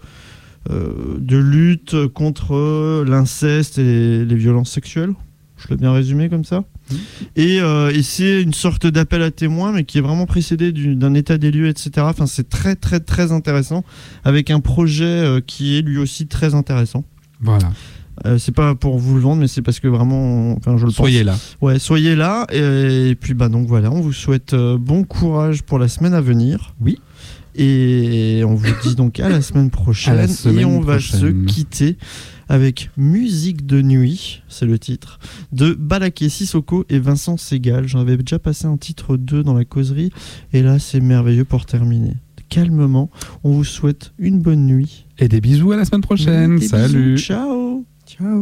de lutte contre l'inceste et les violences sexuelles. Je l'ai bien résumé comme ça. Et c'est une sorte d'appel à témoins, mais qui est vraiment précédé d'un état des lieux, etc. Enfin, c'est très, très, très intéressant, avec un projet qui est lui aussi très intéressant. Voilà. C'est pas pour vous le vendre, mais c'est parce que vraiment, je le soyez pense. Là. Ouais, soyez là. Et puis, donc voilà, on vous souhaite bon courage pour la semaine à venir. Oui. Et on vous dit donc à la semaine prochaine. Et on va se quitter avec Musique de nuit, c'est le titre, de Balaké Sissoko et Vincent Segal. J'en avais déjà passé un titre 2 dans la causerie, et là c'est merveilleux pour terminer. Calmement, on vous souhaite une bonne nuit. Et des bisous à la semaine prochaine. Salut. Bisous, ciao. Ciao.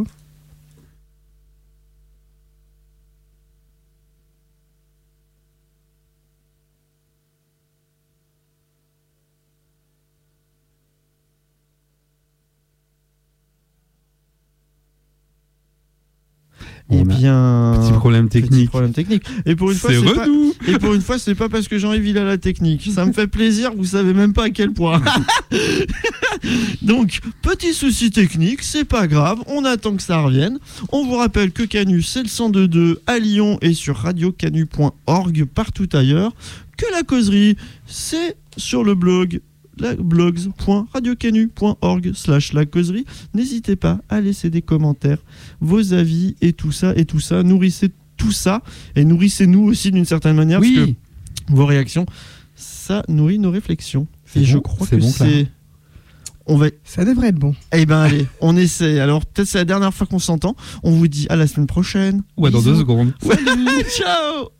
Petit problème technique. Et pour une fois, c'est pas parce que Jean-Yves il a la technique. Ça me fait plaisir, vous savez même pas à quel point. Donc, petit souci technique, c'est pas grave, on attend que ça revienne. On vous rappelle que Canu, c'est le 102.2 à Lyon et sur radiocanu.org partout ailleurs. Que la causerie, c'est sur le blog blogs.radiocanu.org/la causerie. N'hésitez pas à laisser des commentaires, vos avis et tout ça. Nourrissez tout ça et nourrissez-nous aussi d'une certaine manière, parce que vos réactions, ça nourrit nos réflexions. Et je crois que c'est... Ça devrait être bon. Eh ben allez, on essaie. Alors peut-être c'est la dernière fois qu'on s'entend. On vous dit à la semaine prochaine. Ouais, dans 2 secondes. Ciao.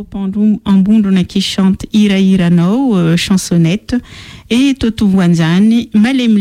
Ambondrona qui chante Ira Ira No, chansonnette, et Toto Wanzani, Malem